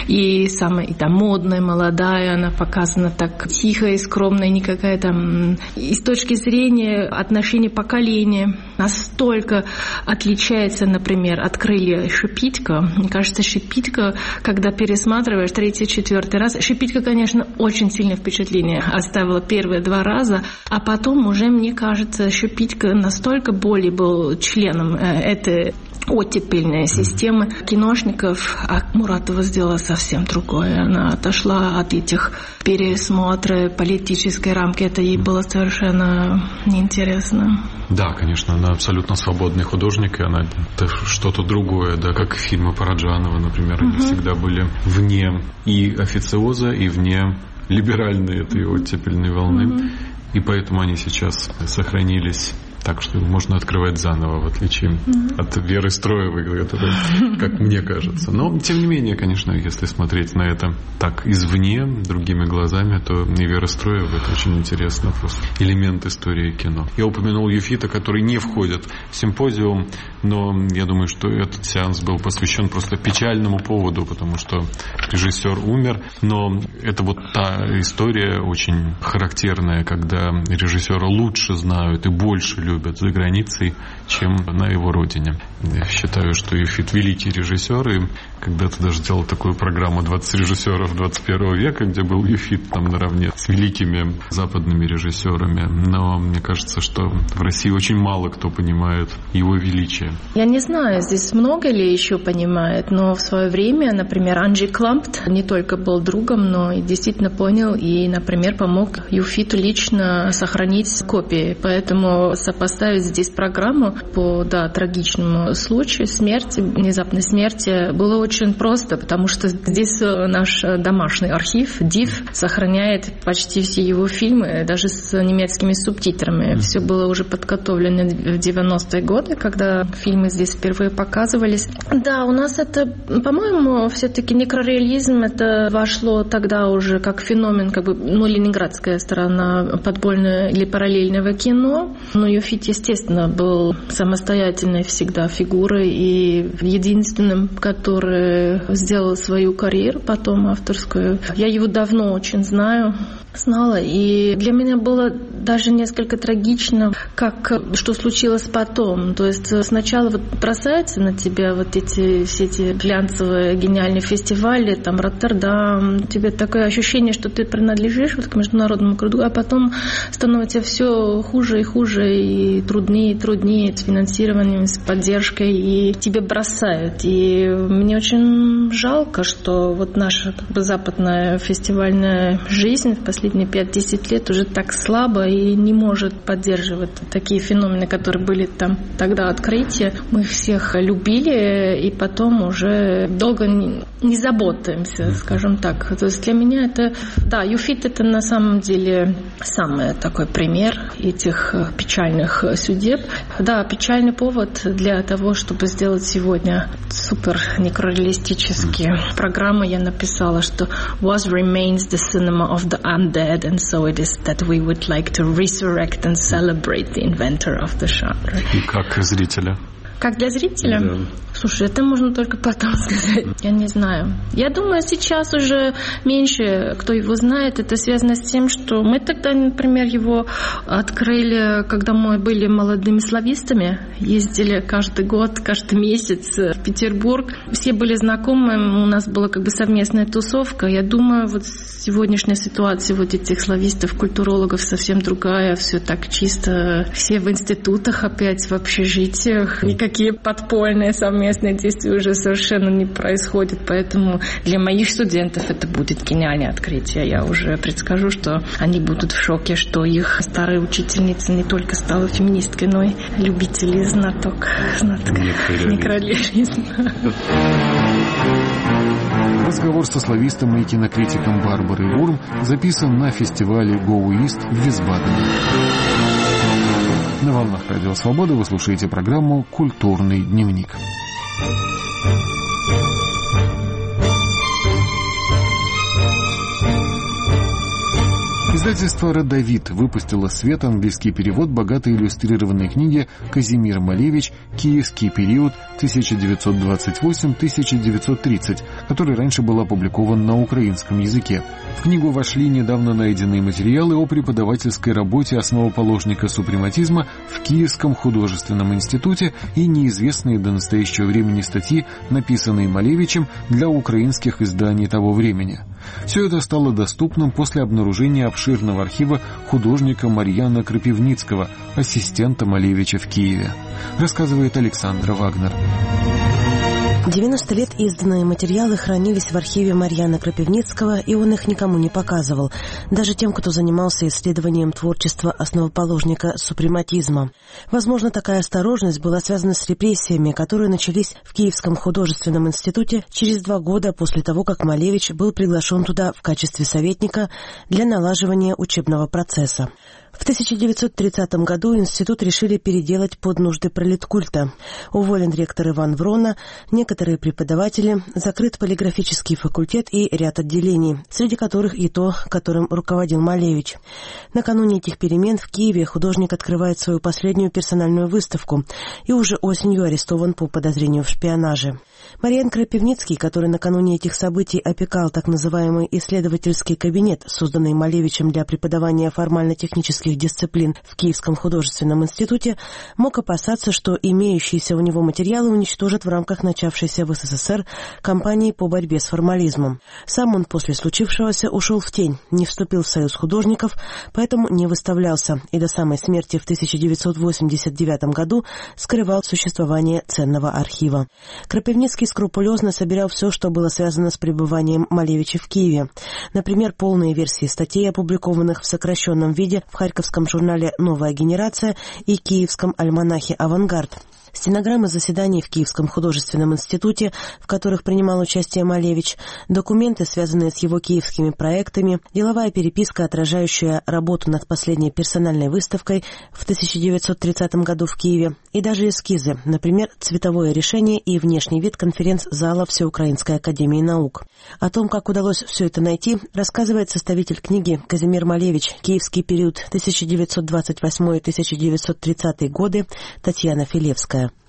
И самая и там модная, молодая, она показана так тихо и скромно, и никакая там... И с точки зрения отношений поколения настолько отличается, например, от «Крылья» Шипитько. Мне кажется, Шипитько, когда пересматриваешь третий, четвертый раз, Шипитько, конечно, очень сильное впечатление оставила первые два раза, а потом уже, мне кажется, Шипитько настолько более был членом этой оттепельной системы киношников, а Муратова сделала совсем другое. Она отошла от этих пересмотров политической рамки. Это ей было совершенно неинтересно. Да, конечно, она абсолютно свободный художник, и она это что-то другое, да, как фильмы Параджанова, например, они угу. всегда были вне и официоза, и вне либеральной этой оттепельной волны, mm-hmm. и поэтому они сейчас сохранились так, что можно открывать заново, в отличие mm-hmm. от Веры Строевой, которая, как мне кажется. Но, тем не менее, конечно, если смотреть на это так извне, другими глазами, то и Вера Строева — это очень интересно, просто элемент истории кино. Я упомянул Юфита, который не входит в симпозиум, но я думаю, что этот сеанс был посвящен просто печальному поводу, потому что режиссер умер, но это вот та история очень характерная, когда режиссера лучше знают и больше любят за границей, чем на его родине. Я считаю, что Юфит великий режиссер, и когда-то даже делал такую программу «двадцать режиссеров двадцать первого века», где был Юфит там наравне с великими западными режиссерами. Но мне кажется, что в России очень мало кто понимает его величие. Я не знаю, здесь много ли еще понимает, но в свое время, например, Анджей Клампт не только был другом, но и действительно понял и, например, помог Юфиту лично сохранить копии. Поэтому сопоставить здесь программу по да, трагичному случаю смерти, внезапной смерти, было очень просто, потому что здесь наш домашний архив, див, сохраняет почти все его фильмы, даже с немецкими субтитрами. Все было уже подготовлено в девяностые годы, когда фильмы здесь впервые показывались. Да, у нас это, по-моему, все-таки некрореализм, это вошло тогда уже как феномен, как бы, ну, ленинградская сторона подпольного или параллельного кино. Но Юфит, естественно, был самостоятельной всегда фигурой и единственным, который сделал свою карьеру потом авторскую. Я его давно очень знаю, знала, и для меня было даже несколько трагично, как, что случилось потом. То есть сначала вот бросаются на тебя вот эти все эти глянцевые гениальные фестивали, там Роттердам, тебе такое ощущение, что ты принадлежишь вот к международному кругу, а потом становится все хуже и хуже, и труднее и труднее с финансированием, с поддержкой, и тебя бросают. И мне очень жалко, что вот наша как бы, западная фестивальная жизнь в последние пять-десять лет уже так слабо и не может поддерживать такие феномены, которые были там тогда открытия. Мы их всех любили, и потом уже долго не, не заботаемся, скажем так. То есть для меня это, да, ЮФИТ это на самом деле самый такой пример этих печальных судеб. Да, печальный повод для того, чтобы сделать сегодня супер некрореалистические программы. Я написала, что was remains the cinema of the undead, and so it is that we would like to resurrect and celebrate the inventor of the genre. И как зрителя? Как для зрителя? Да. Слушай, это можно только потом сказать. Я не знаю. Я думаю, сейчас уже меньше кто его знает. Это связано с тем, что мы тогда, например, его открыли, когда мы были молодыми славистами. Ездили каждый год, каждый месяц в Петербург. Все были знакомы. У нас была как бы совместная тусовка. Я думаю, вот сегодняшняя ситуация вот этих славистов, культурологов совсем другая. Все так чисто. Все в институтах опять, в общежитиях. Никакие подпольные совместные действия уже совершенно не происходят. Поэтому для моих студентов это будет гениальное открытие. Я уже предскажу, что они будут в шоке, что их старая учительница не только стала феминисткой, но и любитель и знаток, знаток некрореализма. Разговор со славистом и кинокритиком Барбарой Вурм записан на фестивале Go East в Висбадене. На волнах Радио Свобода вы слушаете программу «Культурный дневник». Издательство «Родовид» выпустило в свет английский перевод богатой иллюстрированной книги «Казимир Малевич. Киевский период тысяча девятьсот двадцать восемь — тысяча девятьсот тридцать», который раньше был опубликован на украинском языке. В книгу вошли недавно найденные материалы о преподавательской работе основоположника супрематизма в Киевском художественном институте и неизвестные до настоящего времени статьи, написанные Малевичем для украинских изданий того времени. Все это стало доступным после обнаружения обширного архива художника Марьяна Крапивницкого, ассистента Малевича в Киеве. Рассказывает Александра Вагнер. девяносто лет изданные материалы хранились в архиве Марьяна Крапивницкого, и он их никому не показывал, даже тем, кто занимался исследованием творчества основоположника супрематизма. Возможно, такая осторожность была связана с репрессиями, которые начались в Киевском художественном институте через два года после того, как Малевич был приглашен туда в качестве советника для налаживания учебного процесса. В тысяча девятьсот тридцатом году институт решили переделать под нужды пролеткульта. Уволен ректор Иван Врона, некоторые преподаватели, закрыт полиграфический факультет и ряд отделений, среди которых и то, которым руководил Малевич. Накануне этих перемен в Киеве художник открывает свою последнюю персональную выставку и уже осенью арестован по подозрению в шпионаже. Марьян Крапивницкий, который накануне этих событий опекал так называемый исследовательский кабинет, созданный Малевичем для преподавания формально-технических дисциплин в Киевском художественном институте, мог опасаться, что имеющиеся у него материалы уничтожат в рамках начавшейся в СССР кампании по борьбе с формализмом. Сам он после случившегося ушел в тень, не вступил в союз художников, поэтому не выставлялся и до самой смерти в тысяча девятьсот восемьдесят девятом году скрывал существование ценного архива. Крапивницкий скрупулезно собирал все, что было связано с пребыванием Малевича в Киеве. Например, полные версии статей, опубликованных в сокращенном виде в Харьковском журнале «Новая генерация» и Киевском альманахе «Авангард». Стенограммы заседаний в Киевском художественном институте, в которых принимал участие Малевич, документы, связанные с его киевскими проектами, деловая переписка, отражающая работу над последней персональной выставкой в тысяча девятьсот тридцатом году в Киеве, и даже эскизы, например, цветовое решение и внешний вид конференц-зала Всеукраинской академии наук. О том, как удалось все это найти, рассказывает составитель книги «Казимир Малевич. Киевский период тысяча девятьсот двадцать восьмой — тысяча девятьсот тридцатый годы» Татьяна Филевская.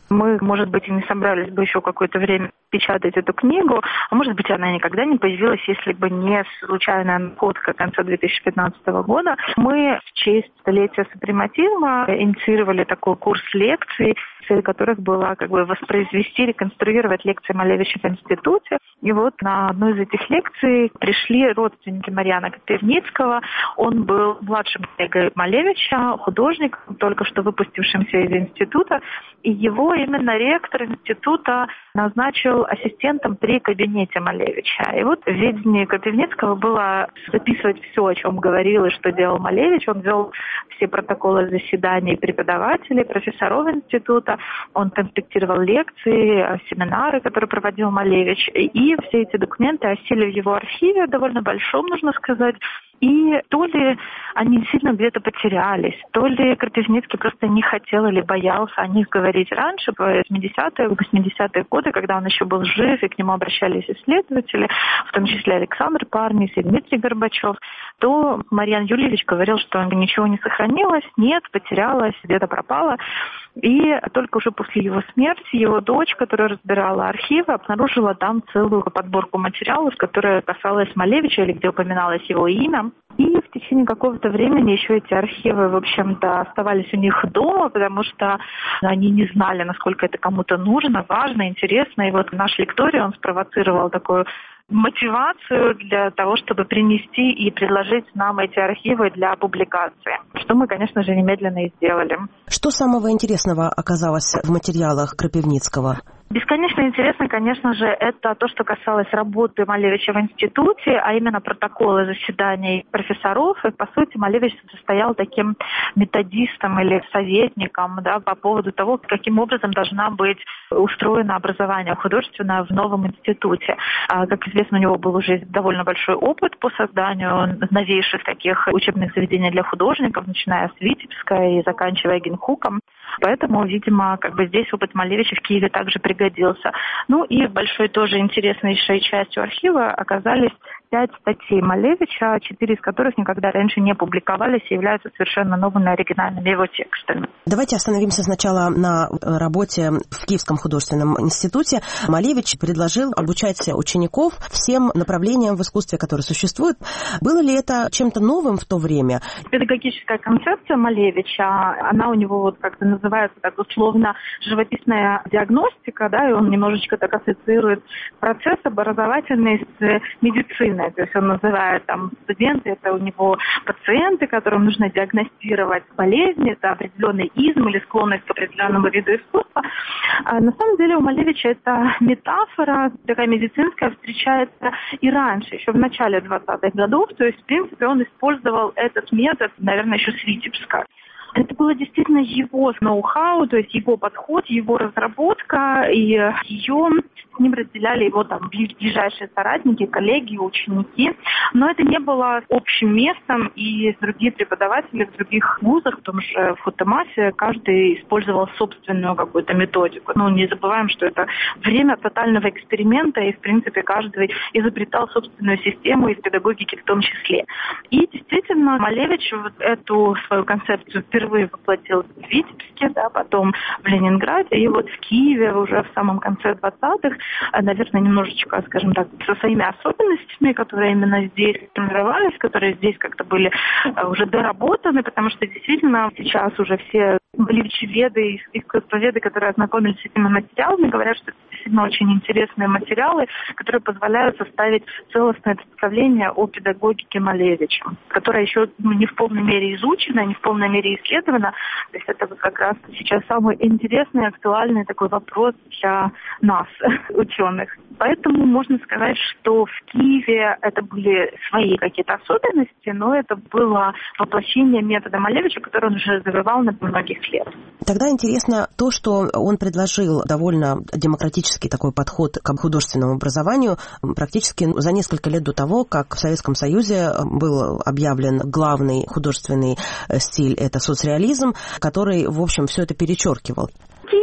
Мы, может быть, и не собрались бы еще какое-то время печатать эту книгу, а может быть, она никогда не появилась, если бы не случайная находка конца две тысячи пятнадцатого года. Мы в честь столетия супрематизма инициировали такой курс лекций, цель которых была как бы воспроизвести, реконструировать лекции Малевича в институте. И вот на одну из этих лекций пришли родственники Марьяна Крапивницкого. Он был младшим коллегой Малевича, художником, только что выпустившимся из института. И его именно ректор института назначил ассистентом при кабинете Малевича. И вот в ведении Крапивницкого было записывать все, о чем говорил и что делал Малевич. Он вел все протоколы заседаний преподавателей, профессоров института. Он конспектировал лекции, семинары, которые проводил Малевич. И все эти документы осели в его архиве, довольно большом, нужно сказать. И то ли они сильно где-то потерялись, то ли Крапивницкий просто не хотел или боялся о них говорить раньше, в семидесятые, восьмидесятые годы, когда он еще был жив, и к нему обращались исследователи, в том числе Александр Парнис и Дмитрий Горбачев, то Марьян Юльевич говорил, что ничего не сохранилось, нет, потерялось, где-то пропало. И только уже после его смерти его дочь, которая разбирала архивы, обнаружила там целую подборку материалов, которая касалась Малевича или где упоминалось его имя. И в течение какого-то времени еще эти архивы, в общем-то, оставались у них дома, потому что они не знали, насколько это кому-то нужно, важно, интересно. И вот наш лекторий, он спровоцировал такую мотивацию для того, чтобы принести и предложить нам эти архивы для публикации, что мы, конечно же, немедленно и сделали. Что самого интересного оказалось в материалах Крапивницкого? Бесконечно интересно, конечно же, это то, что касалось работы Малевича в институте, а именно протоколы заседаний профессоров. И, по сути, Малевич состоял таким методистом или советником, да, по поводу того, каким образом должна быть устроено образование художественное в новом институте. Как известно, у него был уже довольно большой опыт по созданию новейших таких учебных заведений для художников, начиная с Витебска и заканчивая Гинхуком. Поэтому, видимо, как бы здесь опыт Малевича в Киеве также пригодился. Ну и большой тоже интереснейшей частью архива оказались пять статей Малевича, четыре из которых никогда раньше не публиковались и являются совершенно новыми оригинальными его текстами. Давайте остановимся сначала на работе в Киевском художественном институте. Малевич предложил обучать учеников всем направлениям в искусстве, которые существуют. Было ли это чем-то новым в то время? Педагогическая концепция Малевича, она у него вот как-то называется так условно живописная диагностика, да, и он немножечко так ассоциирует процесс образовательный с медициной. То есть он называет там студенты, это у него пациенты, которым нужно диагностировать болезни, это определенный изм или склонность к определенному виду искусства. А на самом деле у Малевича эта метафора, такая медицинская, встречается и раньше, еще в начале двадцатых годов. То есть, в принципе, он использовал этот метод, наверное, еще с Витебска. Это было действительно его ноу-хау, то есть его подход, его разработка, и ее с ним разделяли его там ближайшие соратники, коллеги, ученики. Но это не было общим местом, и другие преподаватели в других вузах, в том же в Хутемасе, каждый использовал собственную какую-то методику. Но не забываем, что это время тотального эксперимента, и, в принципе, каждый изобретал собственную систему, и в педагогике в том числе. И действительно, Малевич вот эту свою концепцию впервые воплотил в Витебске, да, потом в Ленинграде, и вот в Киеве уже в самом конце двадцатых, наверное, немножечко, скажем так, со своими особенностями, которые именно здесь формировались, которые здесь как-то были уже доработаны, потому что действительно сейчас уже все малевичеведы, искусствоведы, которые ознакомились с этими материалами, говорят, что это действительно очень интересные материалы, которые позволяют составить целостное представление о педагогике Малевича, которая еще ну, не в полной мере изучена, не в полной мере исследована. То есть это вот как раз сейчас самый интересный, актуальный такой вопрос для нас, ученых. Поэтому можно сказать, что в Киеве это были свои какие-то особенности, но это было воплощение метода Малевича, который он уже развивал на многих лет. Тогда интересно то, что он предложил довольно демократический такой подход к художественному образованию практически за несколько лет до того, как в Советском Союзе был объявлен главный художественный стиль – это соцреализм, который, в общем, все это перечеркивал. В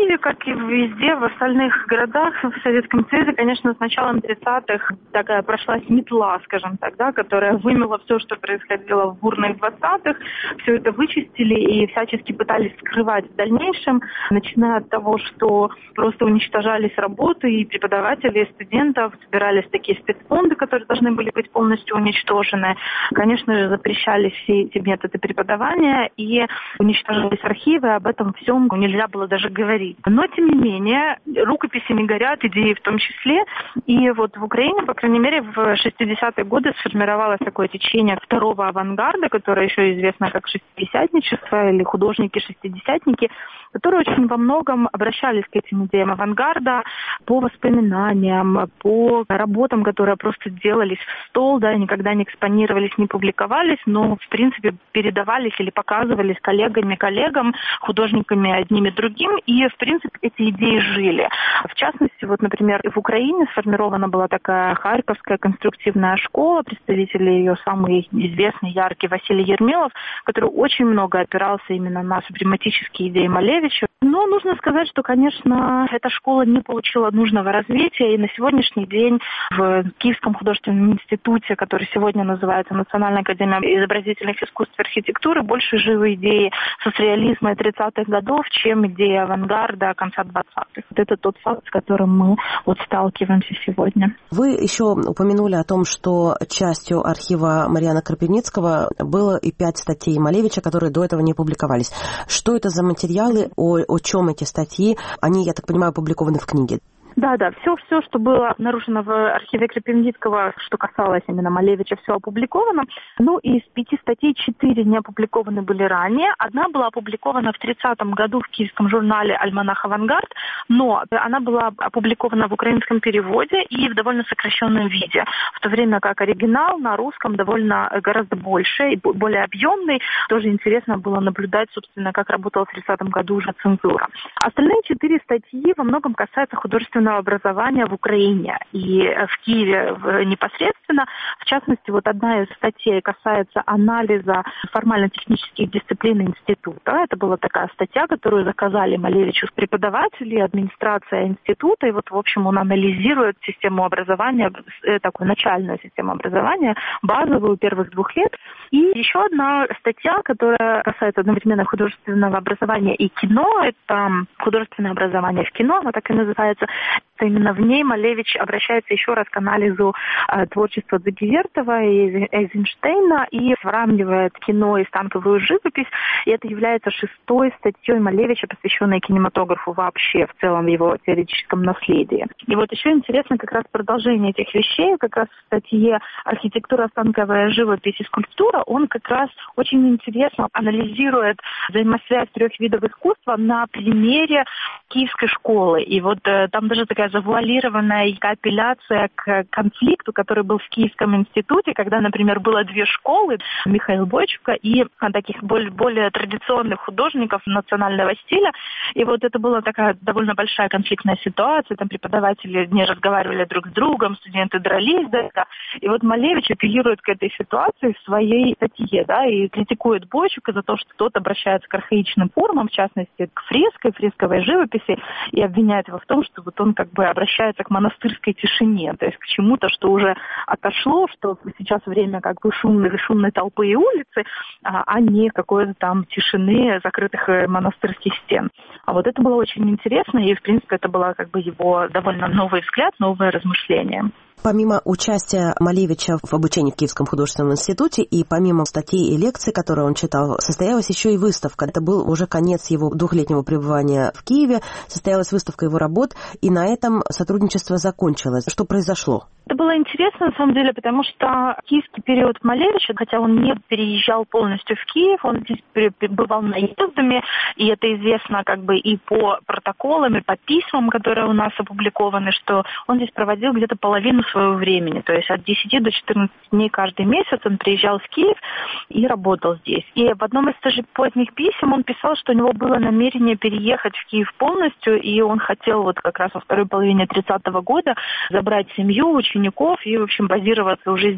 Киеве, как и везде, в остальных городах в Советском Союзе, конечно, с началом тридцатых такая прошлась метла, скажем так, да, которая вымела все, что происходило в бурных двадцатых, все это вычистили и всячески пытались скрывать в дальнейшем, начиная от того, что просто уничтожались работы, и преподаватели, и студентов, собирались такие спецфонды, которые должны были быть полностью уничтожены. Конечно же, запрещались все эти методы преподавания и уничтожались архивы, об этом всем нельзя было даже говорить. Но, тем не менее, рукописи не горят, идеи в том числе. И вот в Украине, по крайней мере, в шестидесятые годы сформировалось такое течение второго авангарда, которое еще известно как шестидесятничество или художники-шестидесятники, которые очень во многом обращались к этим идеям авангарда по воспоминаниям, по работам, которые просто делались в стол, да, никогда не экспонировались, не публиковались, но, в принципе, передавались или показывались коллегами, коллегам, художниками одним и другим, и, в принципе, эти идеи жили. В частности, вот, например, в Украине сформирована была такая Харьковская конструктивная школа, представители ее самый известный, яркий Василий Ермилов, который очень много опирался именно на супрематические идеи Малевича. Но нужно сказать, что, конечно, эта школа не получила нужного развития, и на сегодняшний день в Киевском художественном институте, который сегодня называется Национальная академия изобразительных искусств и архитектуры, больше живы идеи соцреализма и тридцатых годов, чем идеи авангарда конца двадцатых. Вот это тот факт, с которым мы вот сталкиваемся сегодня. Вы еще упомянули о том, что частью архива Марьяна Крапивницкого было и пять статей Малевича, которые до этого не публиковались. Что это за материалы, о, о чем эти статьи? Они, я так понимаю, опубликованы в книге. Да, да, все, все, что было обнаружено в архиве Крапивницкого, что касалось именно Малевича, все опубликовано. Ну, из пяти статей четыре не опубликованы были ранее. Одна была опубликована в тридцатом году в киевском журнале «Альманах Авангард», но она была опубликована в украинском переводе и в довольно сокращенном виде, в то время как оригинал на русском довольно гораздо больше и более объемный. Тоже интересно было наблюдать, собственно, как работала в тридцатом году уже цензура. Остальные четыре статьи во многом касаются художественного образования в Украине и в Киеве непосредственно. В частности, вот одна из статей касается анализа формально-технических дисциплин института. Это была такая статья, которую заказали Малевичу преподаватели, администрация института. И вот, в общем, он анализирует систему образования, такую начальную систему образования, базовую первых двух лет. И еще одна статья, которая касается одновременно художественного образования и кино. Это художественное образование в кино, оно так и называется. Именно в ней Малевич обращается еще раз к анализу э, творчества Загивертова и Эйзенштейна и сравнивает кино и станковую живопись. И это является шестой статьей Малевича, посвященной кинематографу вообще, в целом его теоретическом наследии. И вот еще интересно как раз продолжение этих вещей, как раз в статье «Архитектура, станковая живопись и скульптура» он как раз очень интересно анализирует взаимосвязь трех видов искусства на примере Киевской школы. И вот э, там даже такая завуалированная апелляция к конфликту, который был в Киевском институте, когда, например, было две школы, Михаил Бойчука и таких более, более традиционных художников национального стиля. И вот это была такая довольно большая конфликтная ситуация, там преподаватели не разговаривали друг с другом, студенты дрались, да, и вот Малевич апеллирует к этой ситуации в своей статье, да, и критикует Бойчука за то, что тот обращается к архаичным формам, в частности, к фреске, фресковой живописи, и обвиняет его в том, что вот он как бы обращается к монастырской тишине, то есть к чему-то, что уже отошло, что сейчас время как бы шумной, шумной толпы и улицы, а, а не какой-то там тишины закрытых монастырских стен. А вот это было очень интересно, и, в принципе, это было как бы его довольно новый взгляд, новое размышление. Помимо участия Малевича в обучении в Киевском художественном институте и помимо статей и лекций, которые он читал, состоялась еще и выставка. Это был уже конец его двухлетнего пребывания в Киеве, состоялась выставка его работ, и на этом сотрудничество закончилось. Что произошло? Это было интересно, на самом деле, потому что киевский период Малевича, хотя он не переезжал полностью в Киев, он здесь бывал наездами, и это известно как бы и по протоколам, и по письмам, которые у нас опубликованы, что он здесь проводил где-то половину своего времени, то есть от десяти до четырнадцати дней каждый месяц он приезжал в Киев и работал здесь. И в одном из тоже поздних писем он писал, что у него было намерение переехать в Киев полностью, и он хотел вот как раз во второй половине тридцатого года забрать семью, учеников и, в общем, базироваться уже здесь.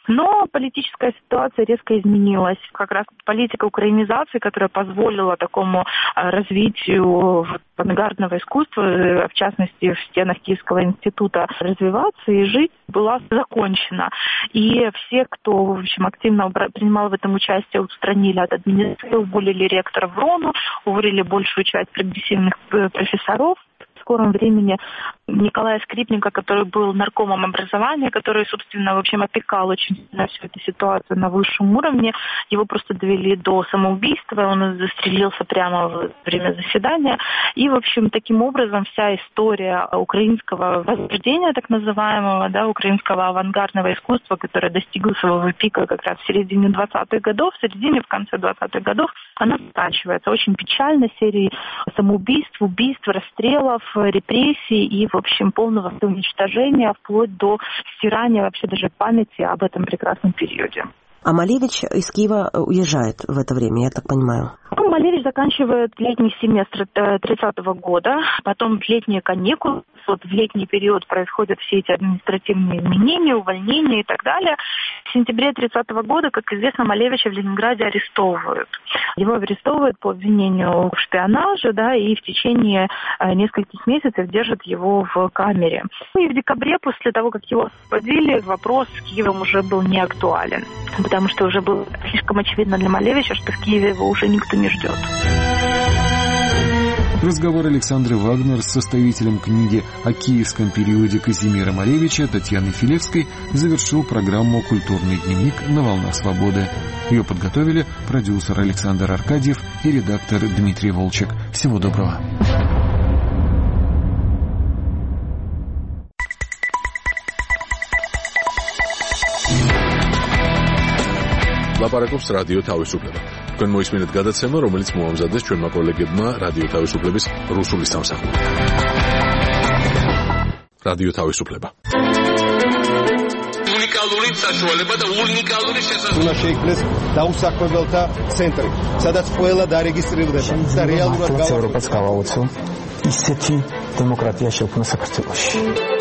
Но политическая ситуация резко изменилась. Как раз политика украинизации, которая позволила такому развитию авангардного искусства, в частности, в стенах Киевского института, развиваться и жить, была закончена. И все, кто, в общем, активно принимал в этом участие, устранили от администрации, уволили ректора Врону, уволили большую часть прогрессивных профессоров. В скором времени Николая Скрипника, который был наркомом образования, который, собственно, в общем, опекал очень сильно всю эту ситуацию на высшем уровне, его просто довели до самоубийства, он застрелился прямо во время заседания. И, в общем, таким образом вся история украинского возрождения, так называемого, да, украинского авангардного искусства, которое достигло своего пика как раз в середине двадцатых годов, в середине, в конце двадцатых годов, она скачивается. Очень печально, серии самоубийств, убийств, расстрелов, репрессий и, в общем, полного уничтожения, вплоть до стирания вообще даже памяти об этом прекрасном периоде. А Малевич из Киева уезжает в это время, я так понимаю? Ну, Малевич заканчивает летний семестр тридцатого года, потом летние каникулы. Вот в летний период происходят все эти административные изменения, увольнения и так далее. В сентябре тридцатого года, как известно, Малевича в Ленинграде арестовывают. Его арестовывают по обвинению в шпионаже, да, и в течение нескольких месяцев держат его в камере. И в декабре, после того, как его освободили, вопрос с Киевом уже был не актуален, потому что уже было слишком очевидно для Малевича, что в Киеве его уже никто не ждет. Разговор Александры Вагнер с составителем книги о киевском периоде Казимира Малевича Татьяной Филевской завершил программу «Культурный дневник» на «Волнах свободы». Ее подготовили продюсер Александр Аркадьев и редактор Дмитрий Волчек. Всего доброго. ლაპარაკობს რადიო თავისუფლება. თქვენ მოისმინეთ გადაცემა, რომელიც მოამზადეს ჩვენმა კოლეგებმა რადიო თავისუფლების რუსული სამსახური. რადიო თავისუფლება. უნიკალური საშუალება და უნიკალური შესაძლებლობა. უნდა შეიქმნეს დაუსაქმებელთა ცენტრი, სადაც ყველა დარეგისტრირდება და რეალურად გავა ევროპას გავაოცო ისეთი დემოკრატია შექმნა საქართველოში.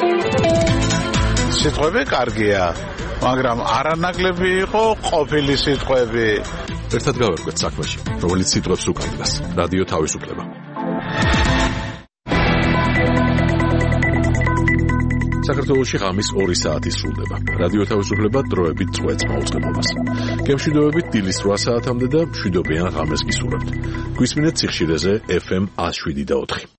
სიტყვები კარგია, მაგრამ არანაკლები იყო ყოფილი სიტყვები. ერთად გავერკვეთ საქმეში, რომელიც სიტყვებს უკანდას. რადიო თავისუფლება. საქართველოში ღამის ორი საათი სრულდება. რადიო თავისუფლება დროებით წვეთს მაუწყებლობას. გემშვიდობებით დილის რვა საათამდე და მშვიდობიან ღამეს გისურვებთ. გვისმინეთ სიხშირეზე ეფ ემ one oh seven point four.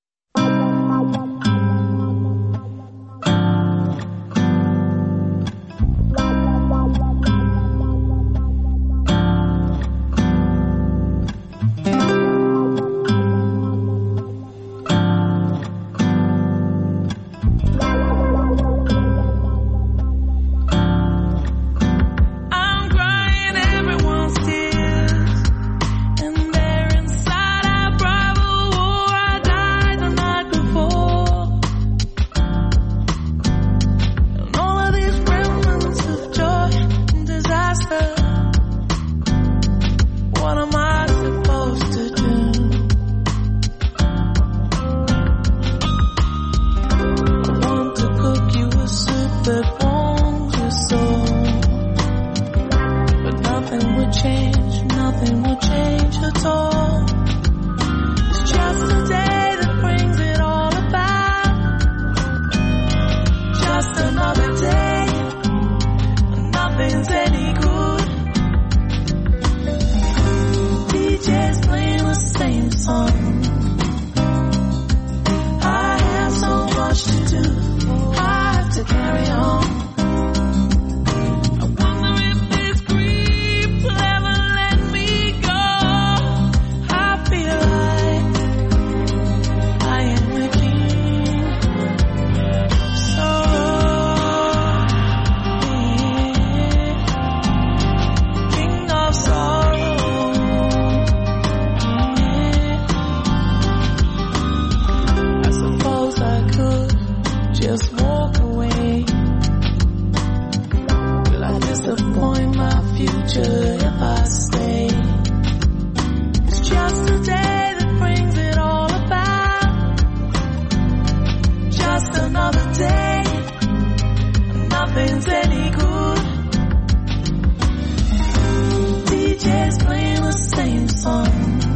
J's playing the same song.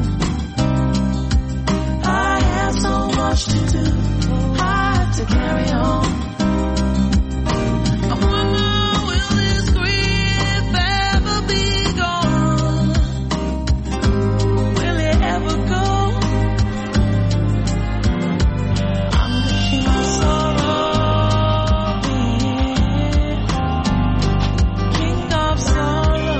I have so much to do, I have to carry on. I wonder, will this grief ever be gone? Will it ever go? I'm the king of sorrow, king of sorrow.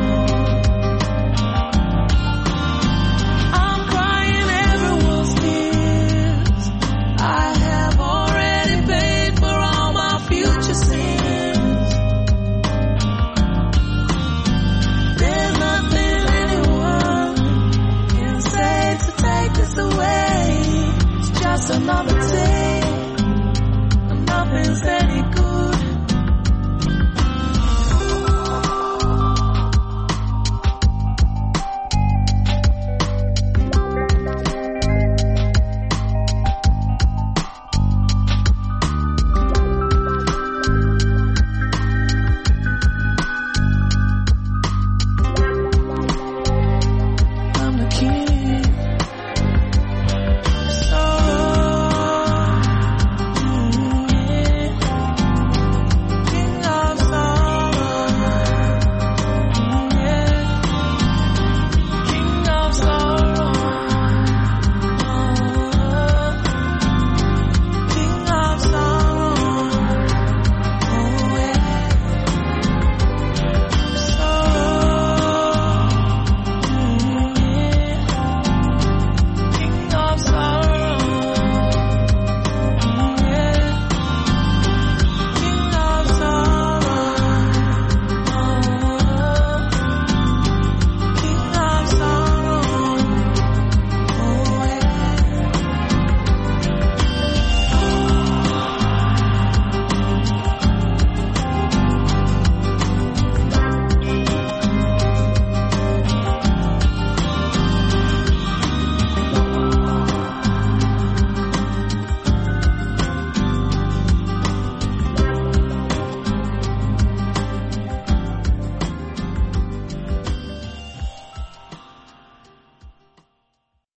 I'm crying everyone's tears. I have already paid for all my future sins. There's nothing anyone can say to take this away. It's just another day, and nothing's any